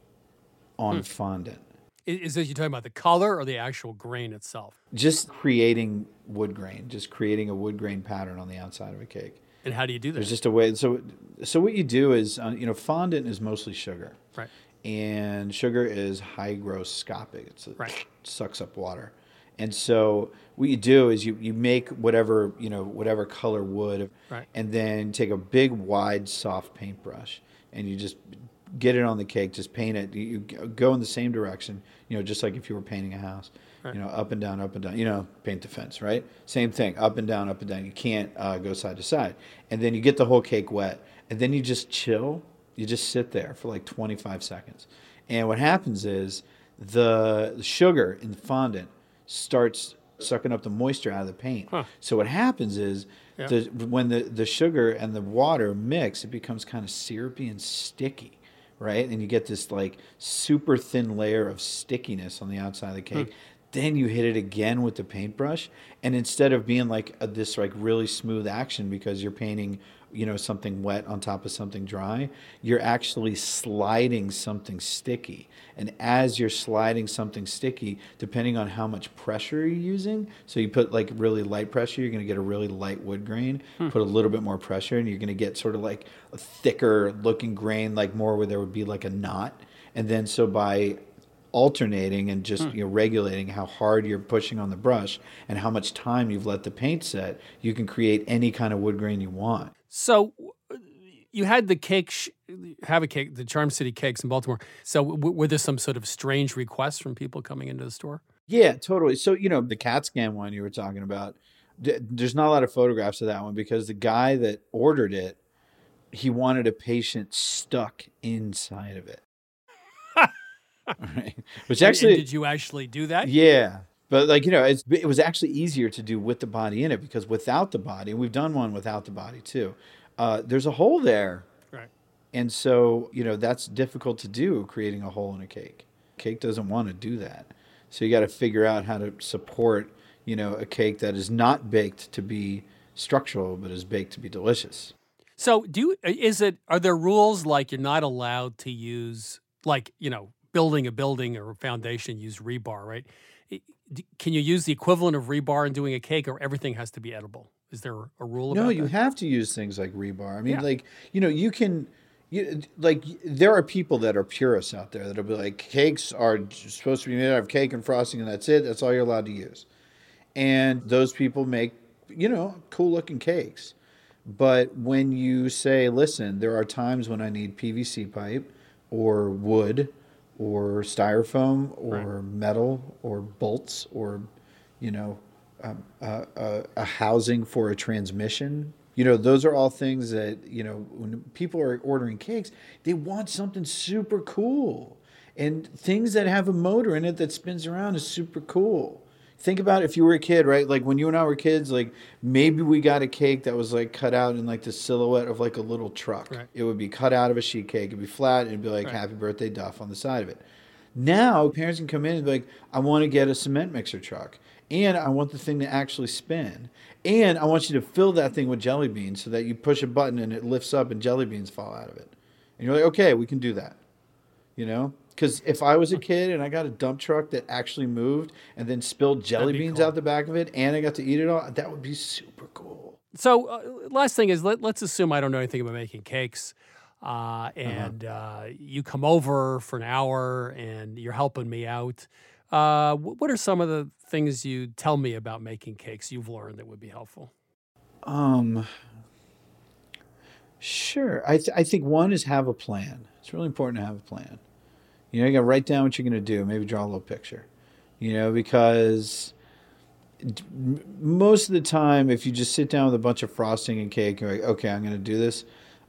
on fondant. Is this you talking about the color or the actual grain itself? Just creating wood grain, just creating a wood grain pattern on the outside of a cake. And how do you do that? There's just a way. So what you do is, fondant is mostly sugar. Right. And sugar is hygroscopic. It sucks up water. And so what you do is you make whatever color wood, right, and then take a big, wide, soft paintbrush, and you just get it on the cake, just paint it. You go in the same direction, just like if you were painting a house, right, up and down, paint the fence, right? Same thing, up and down, up and down. You can't go side to side. And then you get the whole cake wet, and then you just chill. You just sit there for like 25 seconds. And what happens is the sugar in the fondant starts sucking up the moisture out of the paint. Huh. So what happens is when the sugar and the water mix, it becomes kind of syrupy and sticky, right? And you get this like super thin layer of stickiness on the outside of the cake. Then you hit it again with the paintbrush, and instead of being like this like really smooth action because you're painting something wet on top of something dry, you're actually sliding something sticky. And as you're sliding something sticky, depending on how much pressure you're using, so you put like really light pressure, you're going to get a really light wood grain. Put a little bit more pressure, and you're going to get sort of like a thicker looking grain, like more where there would be like a knot. And then so by alternating and just regulating how hard you're pushing on the brush and how much time you've let the paint set, you can create any kind of wood grain you want. So you had the the Charm City Cakes in Baltimore. So were there some sort of strange requests from people coming into the store? Yeah, totally. So, the CAT scan one you were talking about, there's not a lot of photographs of that one because the guy that ordered it, he wanted a patient stuck inside of it. Right. Which actually, did you actually do that? Yeah. But like, it was actually easier to do with the body in it, because without the body, and we've done one without the body too, there's a hole there. Right. And so, that's difficult to do, creating a hole in a cake. Cake doesn't want to do that. So you got to figure out how to support, a cake that is not baked to be structural, but is baked to be delicious. So are there rules like you're not allowed to use, like, building a building or a foundation, use rebar, right? Can you use the equivalent of rebar in doing a cake, or everything has to be edible? Is there a rule about that? No, you have to use things like rebar. I mean, you can, there are people that are purists out there that'll be like, cakes are supposed to be made out of cake and frosting, and that's it. That's all you're allowed to use. And those people make, cool looking cakes. But when you say, listen, there are times when I need PVC pipe or wood or styrofoam or metal or bolts or, a housing for a transmission. Those are all things that, when people are ordering cakes, they want something super cool. And things that have a motor in it that spins around is super cool. Think about if you were a kid, right? Like when you and I were kids, like maybe we got a cake that was like cut out in like the silhouette of like a little truck. Right. It would be cut out of a sheet cake. It'd be flat and it'd be like Happy Birthday Duff on the side of it. Now parents can come in and be like, I want to get a cement mixer truck, and I want the thing to actually spin, and I want you to fill that thing with jelly beans so that you push a button and it lifts up and jelly beans fall out of it. And you're like, okay, we can do that. Because if I was a kid and I got a dump truck that actually moved and then spilled jelly beans out the back of it and I got to eat it all, that would be super cool. So last thing is, let's assume I don't know anything about making cakes, and you come over for an hour and you're helping me out. What are some of the things you tell me about making cakes you've learned that would be helpful? Sure. I think one is have a plan. It's really important to have a plan. You got to write down what you're going to do. Maybe draw a little picture. Because most of the time, if you just sit down with a bunch of frosting and cake, you're like, okay, I'm going to do this.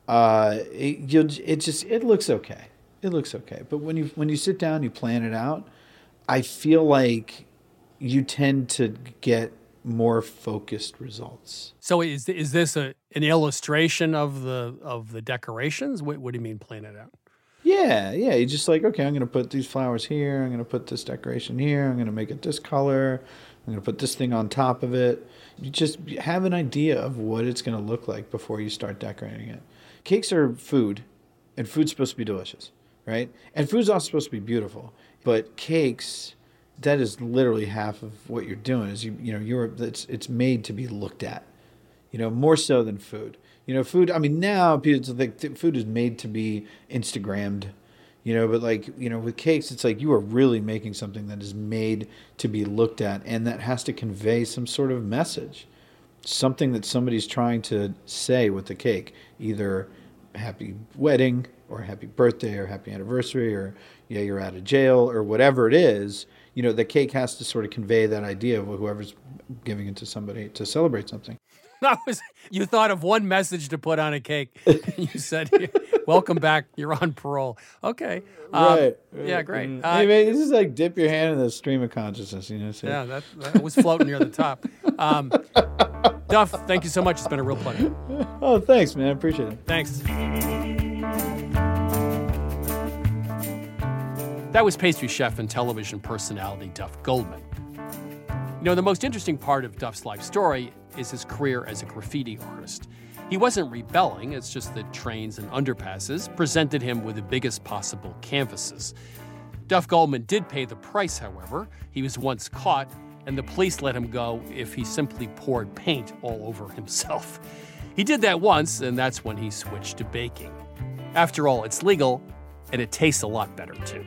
It looks okay. It looks okay. But when you sit down, you plan it out. I feel like you tend to get more focused results. So is this an illustration of the decorations? What do you mean plan it out? Yeah. You're just like, okay, I'm going to put these flowers here. I'm going to put this decoration here. I'm going to make it this color. I'm going to put this thing on top of it. You just have an idea of what it's going to look like before you start decorating it. Cakes are food, and food's supposed to be delicious, right? And food's also supposed to be beautiful. But cakes, that is literally half of what you're doing. Is it's made to be looked at, more so than food. Food, I mean, now people think food is made to be Instagrammed, but with cakes, it's like you are really making something that is made to be looked at, and that has to convey some sort of message, something that somebody's trying to say with the cake, either happy wedding or happy birthday or happy anniversary or you're out of jail or whatever it is. The cake has to sort of convey that idea of whoever's giving it to somebody to celebrate something. You thought of one message to put on a cake. You said, welcome back, you're on parole. Okay. Right. Yeah, great. Hey, man, this is like dip your hand in the stream of consciousness. So. Yeah, that was floating near the top. Duff, thank you so much. It's been a real pleasure. Oh, thanks, man. I appreciate it. Thanks. That was pastry chef and television personality Duff Goldman. The most interesting part of Duff's life story is his career as a graffiti artist. He wasn't rebelling, it's just that trains and underpasses presented him with the biggest possible canvases. Duff Goldman did pay the price, however. He was once caught, and the police let him go if he simply poured paint all over himself. He did that once, and that's when he switched to baking. After all, it's legal, and it tastes a lot better, too.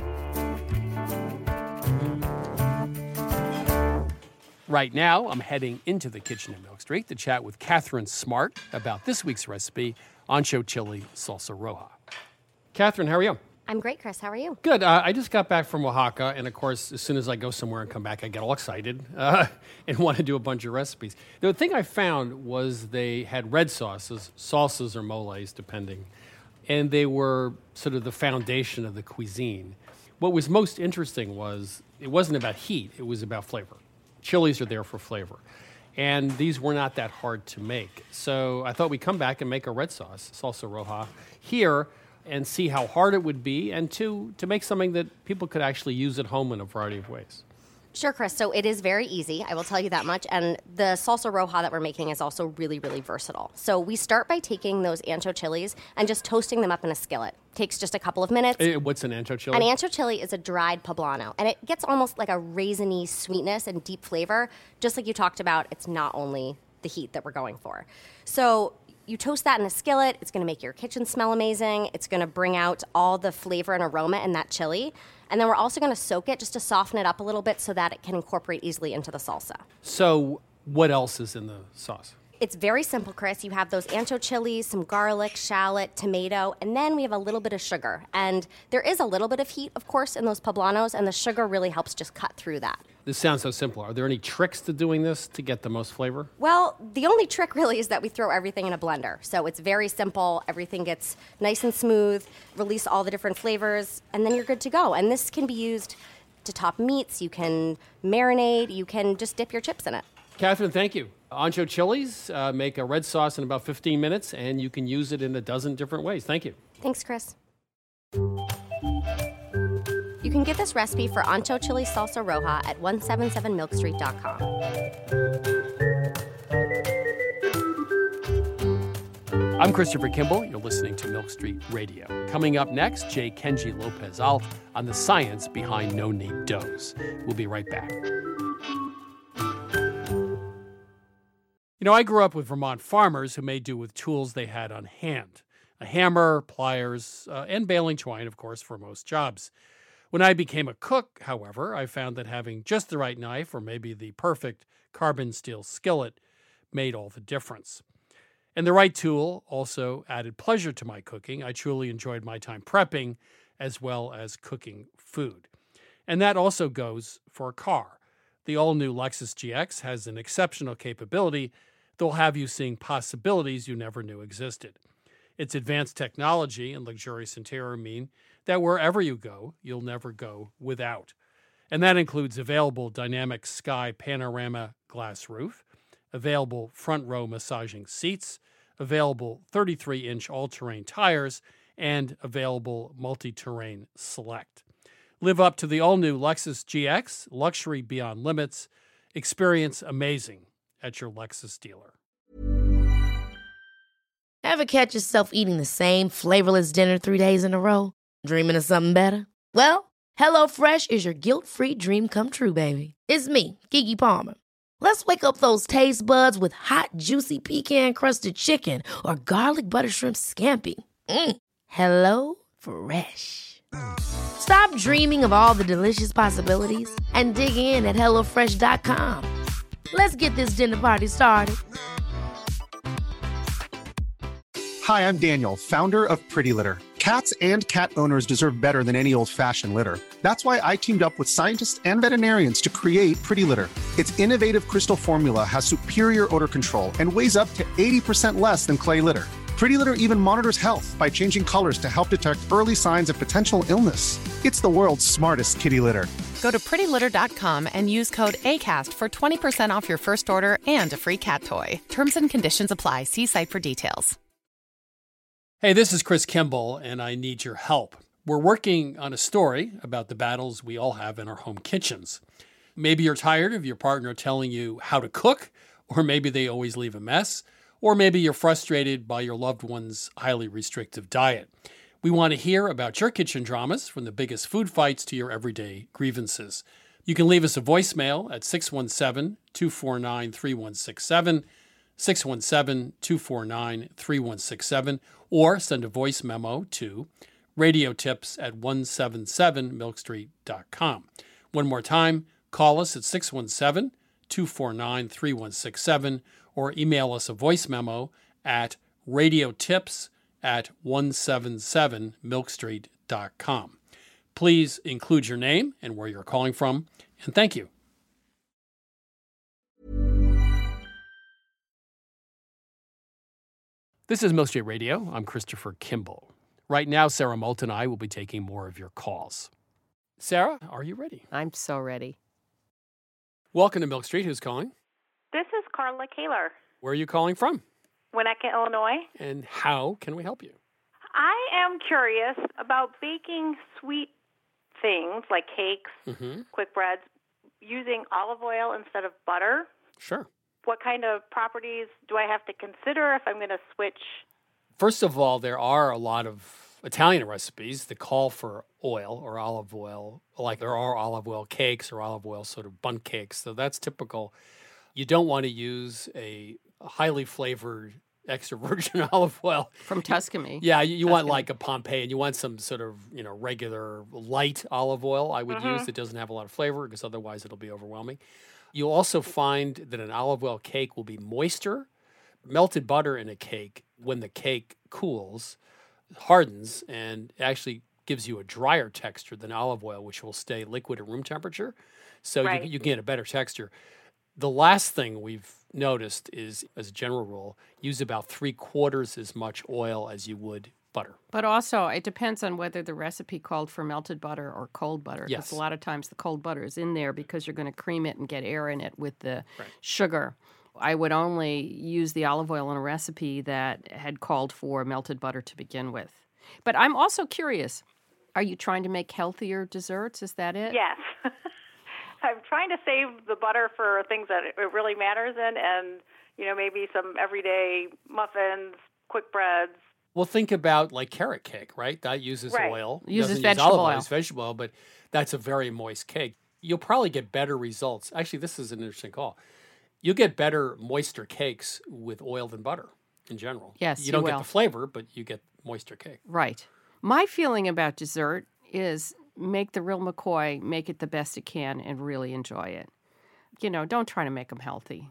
Right now, I'm heading into the kitchen at Milk Street to chat with Catherine Smart about this week's recipe, ancho chili salsa roja. Catherine, how are you? I'm great, Chris. How are you? Good. I just got back from Oaxaca, and of course, as soon as I go somewhere and come back, I get all excited and want to do a bunch of recipes. The thing I found was they had red sauces, salsas or moles, depending, and they were sort of the foundation of the cuisine. What was most interesting was it wasn't about heat, it was about flavor. Chilies are there for flavor. And these were not that hard to make. So I thought we'd come back and make a red sauce, salsa roja, here and see how hard it would be, and to make something that people could actually use at home in a variety of ways. Sure, Chris. So it is very easy, I will tell you that much. And the salsa roja that we're making is also really, really versatile. So we start by taking those ancho chilies and just toasting them up in a skillet. Takes just a couple of minutes. What's an ancho chili? An ancho chili is a dried poblano, and it gets almost like a raisiny sweetness and deep flavor. Just like you talked about, it's not only the heat that we're going for. So you toast that in a skillet. It's going to make your kitchen smell amazing. It's going to bring out all the flavor and aroma in that chili. And then we're also going to soak it just to soften it up a little bit so that it can incorporate easily into the salsa. So what else is in the sauce? It's very simple, Chris. You have those ancho chilies, some garlic, shallot, tomato, and then we have a little bit of sugar. And there is a little bit of heat, of course, in those poblanos, and the sugar really helps just cut through that. This sounds so simple. Are there any tricks to doing this to get the most flavor? Well, the only trick really is that we throw everything in a blender. So it's very simple. Everything gets nice and smooth, release all the different flavors, and then you're good to go. And this can be used to top meats. You can marinate. You can just dip your chips in it. Catherine, thank you. Ancho chilies make a red sauce in about 15 minutes, and you can use it in a dozen different ways. Thank you. Thanks, Chris. You can get this recipe for ancho chili salsa roja at 177milkstreet.com. I'm Christopher Kimball. You're listening to Milk Street Radio. Coming up next, Jay Kenji Lopez-Alt on the science behind no-knead doughs. We'll be right back. You know, I grew up with Vermont farmers who made do with tools they had on hand. A hammer, pliers, and baling twine, of course, for most jobs. When I became a cook, however, I found that having just the right knife or maybe the perfect carbon steel skillet made all the difference. And the right tool also added pleasure to my cooking. I truly enjoyed my time prepping as well as cooking food. And that also goes for a car. The all-new Lexus GX has an exceptional capability that will have you seeing possibilities you never knew existed. Its advanced technology and luxurious interior mean that wherever you go, you'll never go without. And that includes available dynamic sky panorama glass roof, available front row massaging seats, available 33-inch all-terrain tires, and available multi-terrain select. Live up to the all-new Lexus GX, luxury beyond limits. Experience amazing at your Lexus dealer. Ever catch yourself eating the same flavorless dinner 3 days in a row? Dreaming of something better? Well, HelloFresh is your guilt-free dream come true, baby. It's me, Keke Palmer. Let's wake up those taste buds with hot, juicy pecan-crusted chicken or garlic butter shrimp scampi. Hello Fresh. Stop dreaming of all the delicious possibilities and dig in at HelloFresh.com. Let's get this dinner party started. Hi, I'm Daniel, founder of Pretty Litter. Cats and cat owners deserve better than any old-fashioned litter. That's why I teamed up with scientists and veterinarians to create Pretty Litter. Its innovative crystal formula has superior odor control and weighs up to 80% less than clay litter. Pretty Litter even monitors health by changing colors to help detect early signs of potential illness. It's the world's smartest kitty litter. Go to prettylitter.com and use code ACAST for 20% off your first order and a free cat toy. Terms and conditions apply. See site for details. Hey, this is Chris Kimball, and I need your help. We're working on a story about the battles we all have in our home kitchens. Maybe you're tired of your partner telling you how to cook, or maybe they always leave a mess, or maybe you're frustrated by your loved one's highly restrictive diet. We want to hear about your kitchen dramas, from the biggest food fights to your everyday grievances. You can leave us a voicemail at 617-249-3167, 617-249-3167, or send a voice memo to radiotips@177milkstreet.com. One more time, call us at 617-249-3167, or email us a voice memo at radiotips@177milkstreet.com. Please include your name and where you're calling from, and thank you. This is Milk Street Radio. I'm Christopher Kimball. Right now, Sarah Moult and I will be taking more of your calls. Sarah, are you ready? I'm so ready. Welcome to Milk Street. Who's calling? This is Carla Kaler, Where are you calling from? Winnetka, Illinois. And how can we help you? I am curious about baking sweet things like cakes, quick breads, using olive oil instead of butter. Sure. What kind of properties do I have to consider if I'm going to switch? First of all, there are a lot of Italian recipes that call for oil or olive oil, like there are olive oil cakes or olive oil sort of bundt cakes. So that's typical. You don't want to use a highly flavored extra virgin olive oil. From Tuscany. Yeah, you want like a Pompeii, and you want some sort of, regular light olive oil I would use that doesn't have a lot of flavor, because otherwise it'll be overwhelming. You'll also find that an olive oil cake will be moister. Melted butter in a cake, when the cake cools, hardens and actually gives you a drier texture than olive oil, which will stay liquid at room temperature. So you get a better texture. The last thing we've noticed is, as a general rule, use about 3/4 as much oil as you would butter. But also, it depends on whether the recipe called for melted butter or cold butter. Yes. Because a lot of times the cold butter is in there because you're going to cream it and get air in it with the sugar. I would only use the olive oil in a recipe that had called for melted butter to begin with. But I'm also curious, are you trying to make healthier desserts? Is that it? Yes. I'm trying to save the butter for things that it really matters in, and, maybe some everyday muffins, quick breads. Well, think about like carrot cake, right? That uses oil. Uses Doesn't vegetable use olive oil. It's vegetable oil, but that's a very moist cake. You'll probably get better results. Actually, this is an interesting call. You'll get better, moister cakes with oil than butter in general. Yes, you don't you get will. the flavor, but you get moister cake. Right. My feeling about dessert is make the real McCoy, make it the best it can, and really enjoy it. Don't try to make them healthy.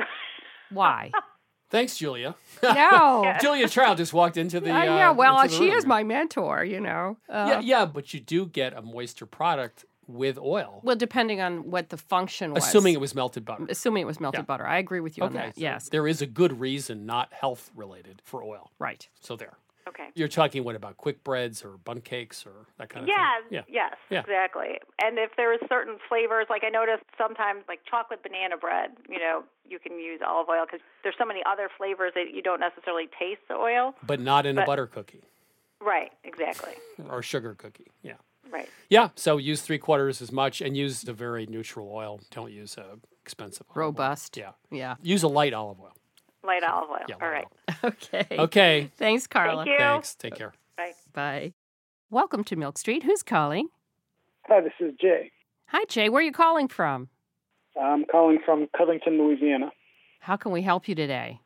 Why? Thanks, Julia. No. Julia Child just walked into the she room. is my mentor, Yeah, but you do get a moister product with oil. Well, depending on what the function was. Assuming it was melted butter. Assuming it was melted butter. I agree with you on that. So Yes. there is a good reason, not health related, for oil. Right. So there. Okay. You're talking, what about quick breads or bundt cakes or that kind of thing? Yes, Yeah. exactly. And if there is certain flavors, like I noticed sometimes like chocolate banana bread, you can use olive oil because there's so many other flavors that you don't necessarily taste the oil. But not in a butter cookie. Right, exactly. Or sugar cookie, yeah. Right. Yeah, so use 3/4 as much and use a very neutral oil. Don't use a expensive olive oil. Robust. Yeah. Yeah. Use a light olive oil. Light olive oil. Yeah, all right. Okay. Thanks, Carla. Thank you. Thanks. Take care. Bye. Bye. Welcome to Milk Street. Who's calling? Hi, this is Jay. Hi, Jay. Where are you calling from? I'm calling from Covington, Louisiana. How can we help you today?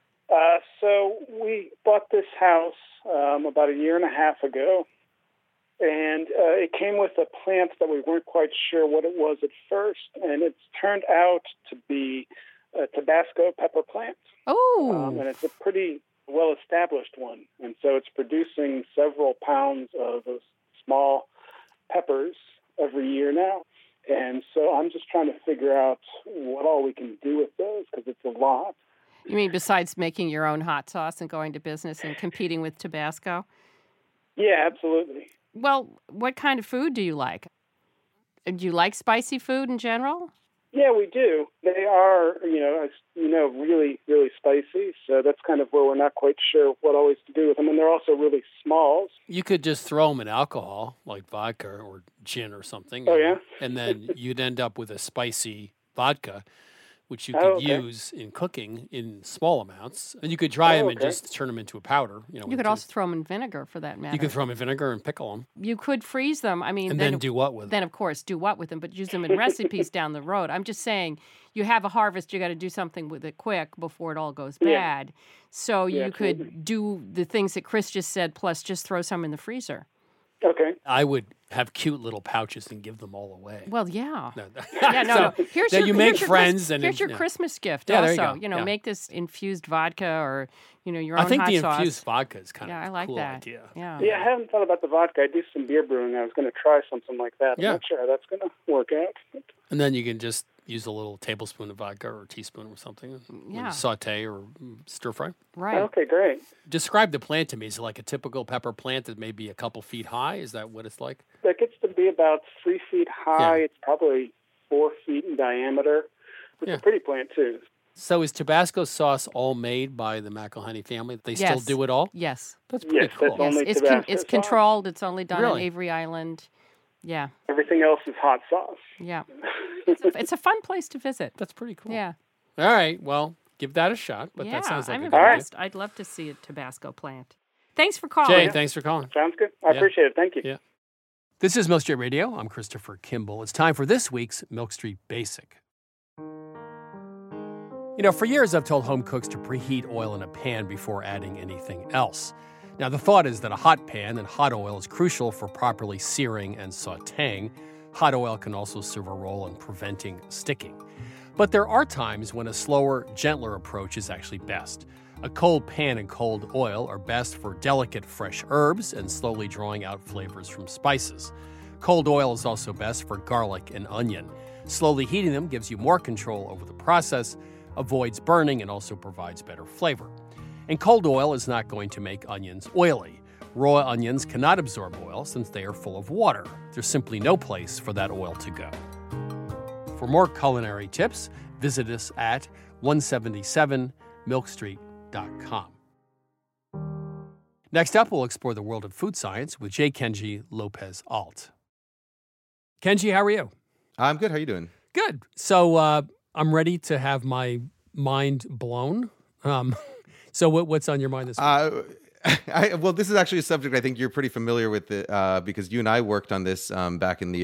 So we bought this house about 1.5 years ago, and it came with a plant that we weren't quite sure what it was at first, and it's turned out to be a Tabasco pepper plant. Oh. And it's a pretty well-established one, and so it's producing several pounds of those small peppers every year now. And so I'm just trying to figure out what all we can do with those, because it's a lot. You mean besides making your own hot sauce and going to business and competing with Tabasco? Yeah, absolutely. Well, what kind of food do you like? Do you like spicy food in general? Yeah, we do. They are, really, really spicy. So that's kind of where we're not quite sure what always to do with them. And they're also really small. You could just throw them in alcohol, like vodka or gin or something. Oh, yeah? And then you'd end up with a spicy vodka, which you could use in cooking in small amounts. And you could dry them and just turn them into a powder. You could also throw them in vinegar, for that matter. You could throw them in vinegar and pickle them. You could freeze them. I mean, And then do what with them? Then, of course, do what with them, but use them in recipes down the road. I'm just saying, you have a harvest, you got to do something with it quick before it all goes bad. So you could do the things that Chris just said, plus just throw some in the freezer. Okay. I would have cute little pouches and give them all away. Well, yeah. No. No. Here's then your, you make here's your friends and here's your yeah. Christmas gift. Yeah, also, there you go. Yeah. make this infused vodka or your own I think hot the sauce. infused vodka is kind of I like cool that. idea. Yeah. Yeah, I haven't thought about the vodka. I do some beer brewing. I was going to try something like that. Yeah. I'm not sure how that's going to work out. And then you can just use a little tablespoon of vodka or a teaspoon or something. Yeah. Saute or stir fry. Right. Okay, great. Describe the plant to me. Is it like a typical pepper plant that may be a couple feet high? Is that what it's like? That gets to be about 3 feet high. It's probably 4 feet in diameter. It's a pretty plant, too. So is Tabasco sauce all made by the McElhenney family? They still Yes. do it all? Yes. That's pretty cool. That's only It's, Tabasco it's sauce. controlled. It's only done on Really? Avery Island. Yeah. Everything else is hot sauce. Yeah. It's a fun place to visit. That's pretty cool. Yeah. All right. Well, give that a shot. But yeah, that sounds like I'm a good idea. impressed. I'd love to see a Tabasco plant. Thanks for calling. Jay, thanks for calling. Sounds good. I appreciate it. Thank you. Yeah. This is Milk Street Radio. I'm Christopher Kimball. It's time for this week's Milk Street Basic. You know, for years I've told home cooks to preheat oil in a pan before adding anything else. Now, the thought is that a hot pan and hot oil is crucial for properly searing and sautéing. Hot oil can also serve a role in preventing sticking. But there are times when a slower, gentler approach is actually best. A cold pan and cold oil are best for delicate fresh herbs and slowly drawing out flavors from spices. Cold oil is also best for garlic and onion. Slowly heating them gives you more control over the process, avoids burning, and also provides better flavor. And cold oil is not going to make onions oily. Raw onions cannot absorb oil since they are full of water. There's simply no place for that oil to go. For more culinary tips, visit us at 177milkstreet.com. Next up, we'll explore the world of food science with J. Kenji Lopez Alt. Kenji, how are you? I'm good. How are you doing? Good. So I'm ready to have my mind blown. So what's on your mind this week? Well, this is actually a subject I think you're pretty familiar with because you and I worked on this back in the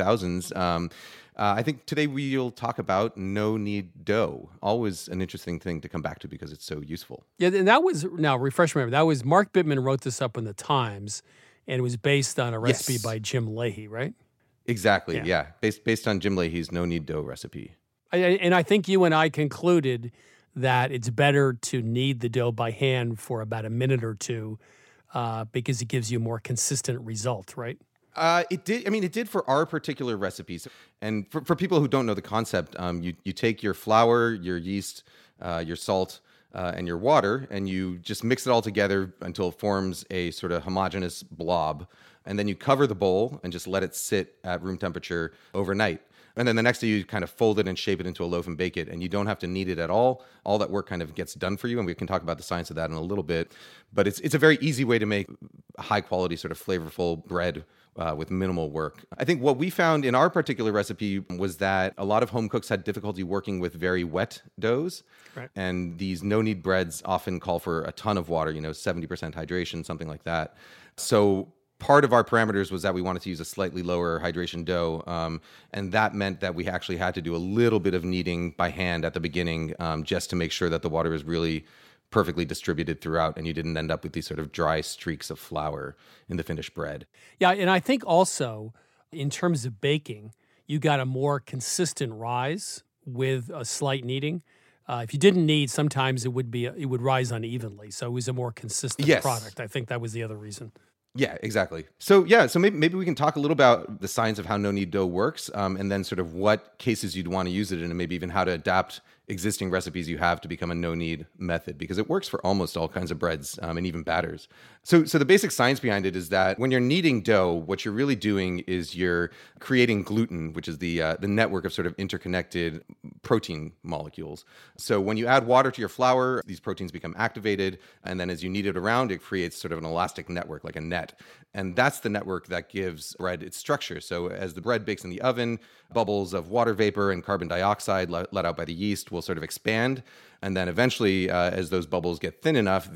2000s. I think today we'll talk about no-knead dough. Always an interesting thing to come back to because it's so useful. Yeah, and that was, now refresh my memory, that was Mark Bittman wrote this up in the Times, and it was based on a recipe by Jim Leahy, right? Exactly, yeah. Based on Jim Leahy's no-knead dough recipe. And I think you and I concluded that it's better to knead the dough by hand for about a minute or two because it gives you a more consistent result, right? It did. I mean, it did for our particular recipes. And for people who don't know the concept, you take your flour, your yeast, your salt, and your water, and you just mix it all together until it forms a sort of homogeneous blob. And then you cover the bowl and just let it sit at room temperature overnight. And then the next day you kind of fold it and shape it into a loaf and bake it. And you don't have to knead it at all. All that work kind of gets done for you. And we can talk about the science of that in a little bit. But it's a very easy way to make high quality, sort of flavorful bread with minimal work. I think what we found in our particular recipe was that a lot of home cooks had difficulty working with very wet doughs. Right. And these no-knead breads often call for a ton of water, 70% hydration, something like that. So part of our parameters was that we wanted to use a slightly lower hydration dough, and that meant that we actually had to do a little bit of kneading by hand at the beginning just to make sure that the water was really perfectly distributed throughout and you didn't end up with these sort of dry streaks of flour in the finished bread. Yeah, and I think also in terms of baking, you got a more consistent rise with a slight kneading. If you didn't knead, sometimes it would rise unevenly, so it was a more consistent product. I think that was the other reason. Yeah, exactly. So maybe we can talk a little about the science of how no-knead dough works, and then sort of what cases you'd want to use it in, and maybe even how to adapt existing recipes you have to become a no-knead method, because it works for almost all kinds of breads and even batters. So the basic science behind it is that when you're kneading dough, what you're really doing is you're creating gluten, which is the network of sort of interconnected protein molecules. So when you add water to your flour, these proteins become activated, and then as you knead it around, it creates sort of an elastic network, like a net. And that's the network that gives bread its structure. So as the bread bakes in the oven, bubbles of water vapor and carbon dioxide let out by the yeast will sort of expand. And then eventually, as those bubbles get thin enough,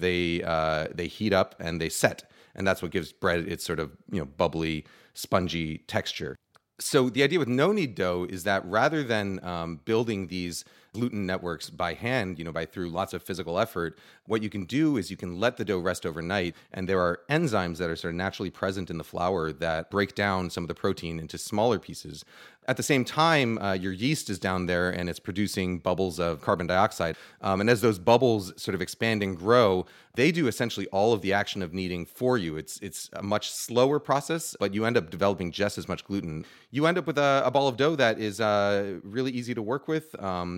they heat up and they set. And that's what gives bread its sort of bubbly, spongy texture. So the idea with no-knead dough is that rather than building these gluten networks by hand, through lots of physical effort, what you can do is you can let the dough rest overnight, and there are enzymes that are sort of naturally present in the flour that break down some of the protein into smaller pieces. At the same time, your yeast is down there and it's producing bubbles of carbon dioxide. And as those bubbles sort of expand and grow, they do essentially all of the action of kneading for you. It's a much slower process, but you end up developing just as much gluten. You end up with a ball of dough that is really easy to work with.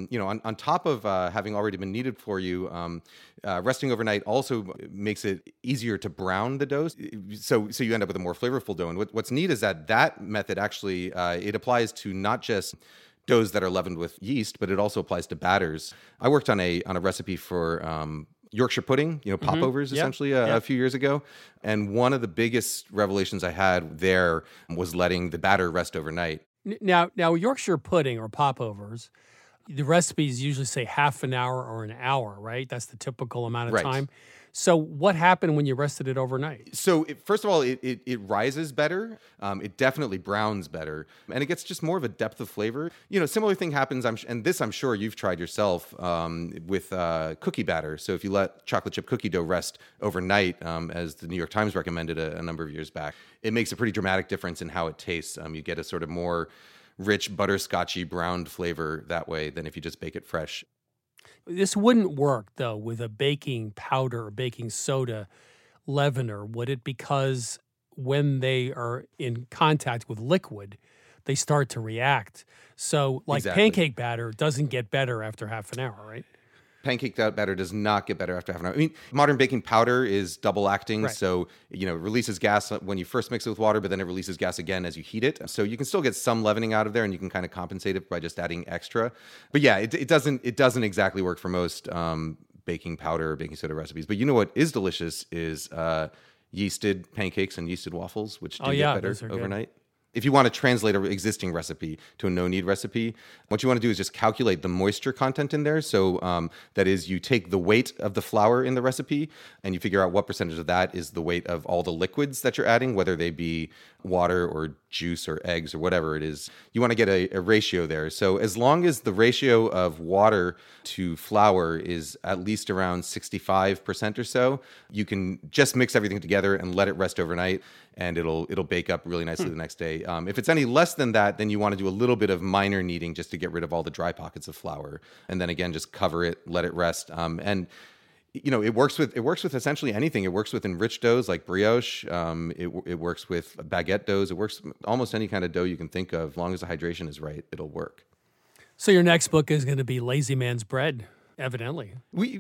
On top of having already been kneaded for you, resting overnight also makes it easier to brown the dough. So you end up with a more flavorful dough. And what's neat is that method actually, it applies to not just doughs that are leavened with yeast, but it also applies to batters. I worked on a recipe for Yorkshire pudding, popovers essentially a few years ago. And one of the biggest revelations I had there was letting the batter rest overnight. Now Yorkshire pudding or popovers, the recipes usually say half an hour or an hour, right? That's the typical amount of time. So what happened when you rested it overnight? So first of all, it rises better. It definitely browns better. And it gets just more of a depth of flavor. Similar thing happens, and this I'm sure you've tried yourself, with cookie batter. So if you let chocolate chip cookie dough rest overnight, as the New York Times recommended a number of years back, it makes a pretty dramatic difference in how it tastes. You get a sort of more rich, butterscotchy, browned flavor that way than if you just bake it fresh. This wouldn't work, though, with a baking powder or baking soda leavener, would it? Because when they are in contact with liquid, they start to react. So, like pancake batter doesn't get better after half an hour, right? Pancake batter does not get better after half an hour. I mean, modern baking powder is double acting. Right. So, it releases gas when you first mix it with water, but then it releases gas again as you heat it. So you can still get some leavening out of there, and you can kind of compensate it by just adding extra. But yeah, it doesn't exactly work for most baking powder or baking soda recipes. But what is delicious is yeasted pancakes and yeasted waffles, which do get better overnight. Good. If you want to translate an existing recipe to a no-knead recipe, what you want to do is just calculate the moisture content in there. So that is, you take the weight of the flour in the recipe and you figure out what percentage of that is the weight of all the liquids that you're adding, whether they be water or juice or eggs or whatever it is. You want to get a ratio there. So as long as the ratio of water to flour is at least around 65% or so, you can just mix everything together and let it rest overnight, and it'll bake up really nicely the next day. If it's any less than that, then you want to do a little bit of minor kneading just to get rid of all the dry pockets of flour, and then again just cover it, let it rest. It works with essentially anything. It works with enriched doughs like brioche. It works with baguette doughs. It works with almost any kind of dough you can think of. As long as the hydration is right, it'll work. So your next book is going to be Lazy Man's Bread, evidently.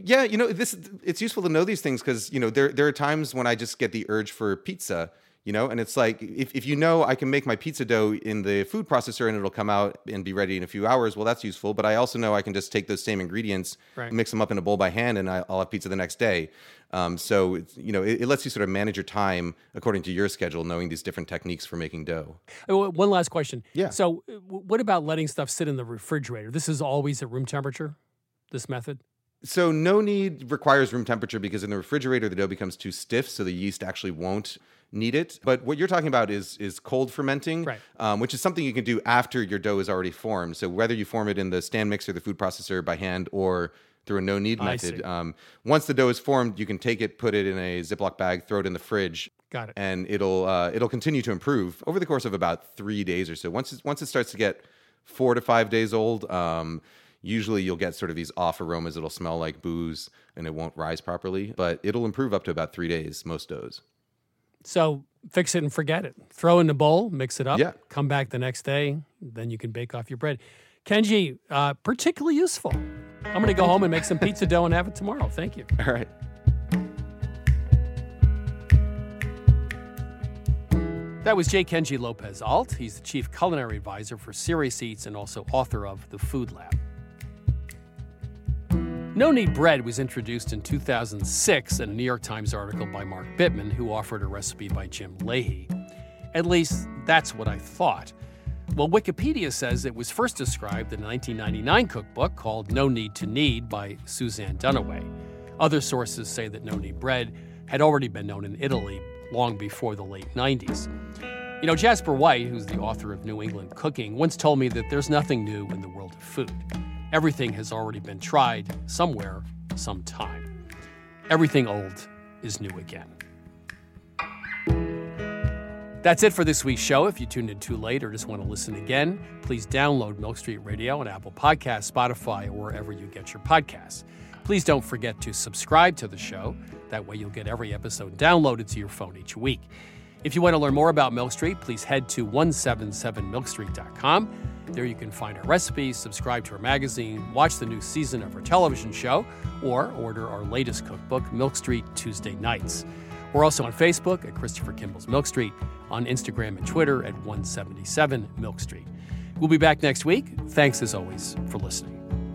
It's useful to know these things because there are times when I just get the urge for pizza. And it's like, if I can make my pizza dough in the food processor and it'll come out and be ready in a few hours, well, that's useful. But I also know I can just take those same ingredients, mix them up in a bowl by hand, and I'll have pizza the next day. So, it lets you sort of manage your time according to your schedule, knowing these different techniques for making dough. One last question. Yeah. So what about letting stuff sit in the refrigerator? This is always at room temperature, this method? So no knead requires room temperature because in the refrigerator, the dough becomes too stiff, so the yeast actually won't knead it. But what you're talking about is cold fermenting, which is something you can do after your dough is already formed. So whether you form it in the stand mixer, the food processor by hand, or through a no-knead method, once the dough is formed, you can take it, put it in a Ziploc bag, throw it in the fridge. Got it. And it'll continue to improve over the course of about 3 days or so. Once it starts to get 4 to 5 days old, usually you'll get sort of these off aromas. It'll smell like booze and it won't rise properly, but it'll improve up to about 3 days, most doughs. So fix it and forget it. Throw in the bowl, mix it up, come back the next day, then you can bake off your bread. Kenji, particularly useful. I'm going to go home and make some pizza dough and have it tomorrow. Thank you. All right. That was J. Kenji Lopez-Alt. He's the Chief Culinary Advisor for Serious Eats and also author of The Food Lab. No-knead bread was introduced in 2006 in a New York Times article by Mark Bittman, who offered a recipe by Jim Leahy. At least, that's what I thought. Well, Wikipedia says it was first described in a 1999 cookbook called No Need to Knead by Suzanne Dunaway. Other sources say that no-knead bread had already been known in Italy long before the late 90s. Jasper White, who's the author of New England Cooking, once told me that there's nothing new in the world of food. Everything has already been tried somewhere, sometime. Everything old is new again. That's it for this week's show. If you tuned in too late or just want to listen again, please download Milk Street Radio on Apple Podcasts, Spotify, or wherever you get your podcasts. Please don't forget to subscribe to the show. That way you'll get every episode downloaded to your phone each week. If you want to learn more about Milk Street, please head to 177milkstreet.com. There you can find our recipes, subscribe to our magazine, watch the new season of our television show, or order our latest cookbook, Milk Street Tuesday Nights. We're also on Facebook at Christopher Kimball's Milk Street, on Instagram and Twitter at 177 Milk Street. We'll be back next week. Thanks, as always, for listening.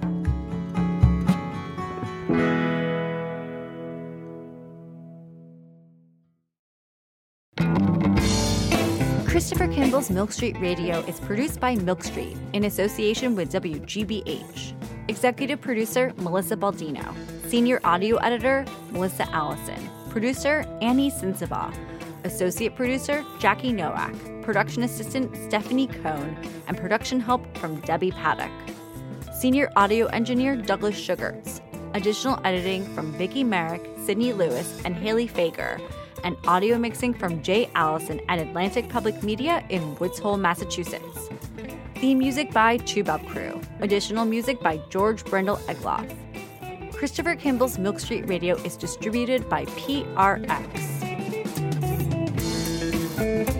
Christopher Kimball's Milk Street Radio is produced by Milk Street in association with WGBH. Executive producer, Melissa Baldino. Senior audio editor, Melissa Allison. Producer, Annie Sensabaugh. Associate producer, Jackie Nowak. Production assistant, Stephanie Cohn. And production help from Debbie Paddock. Senior audio engineer, Douglas Sugarts. Additional editing from Vicki Merrick, Sydney Lewis, and Haley Fager. And audio mixing from Jay Allison at Atlantic Public Media in Woods Hole, Massachusetts. Theme music by Tube Up Crew. Additional music by George Brendel Egloff. Christopher Kimball's Milk Street Radio is distributed by PRX.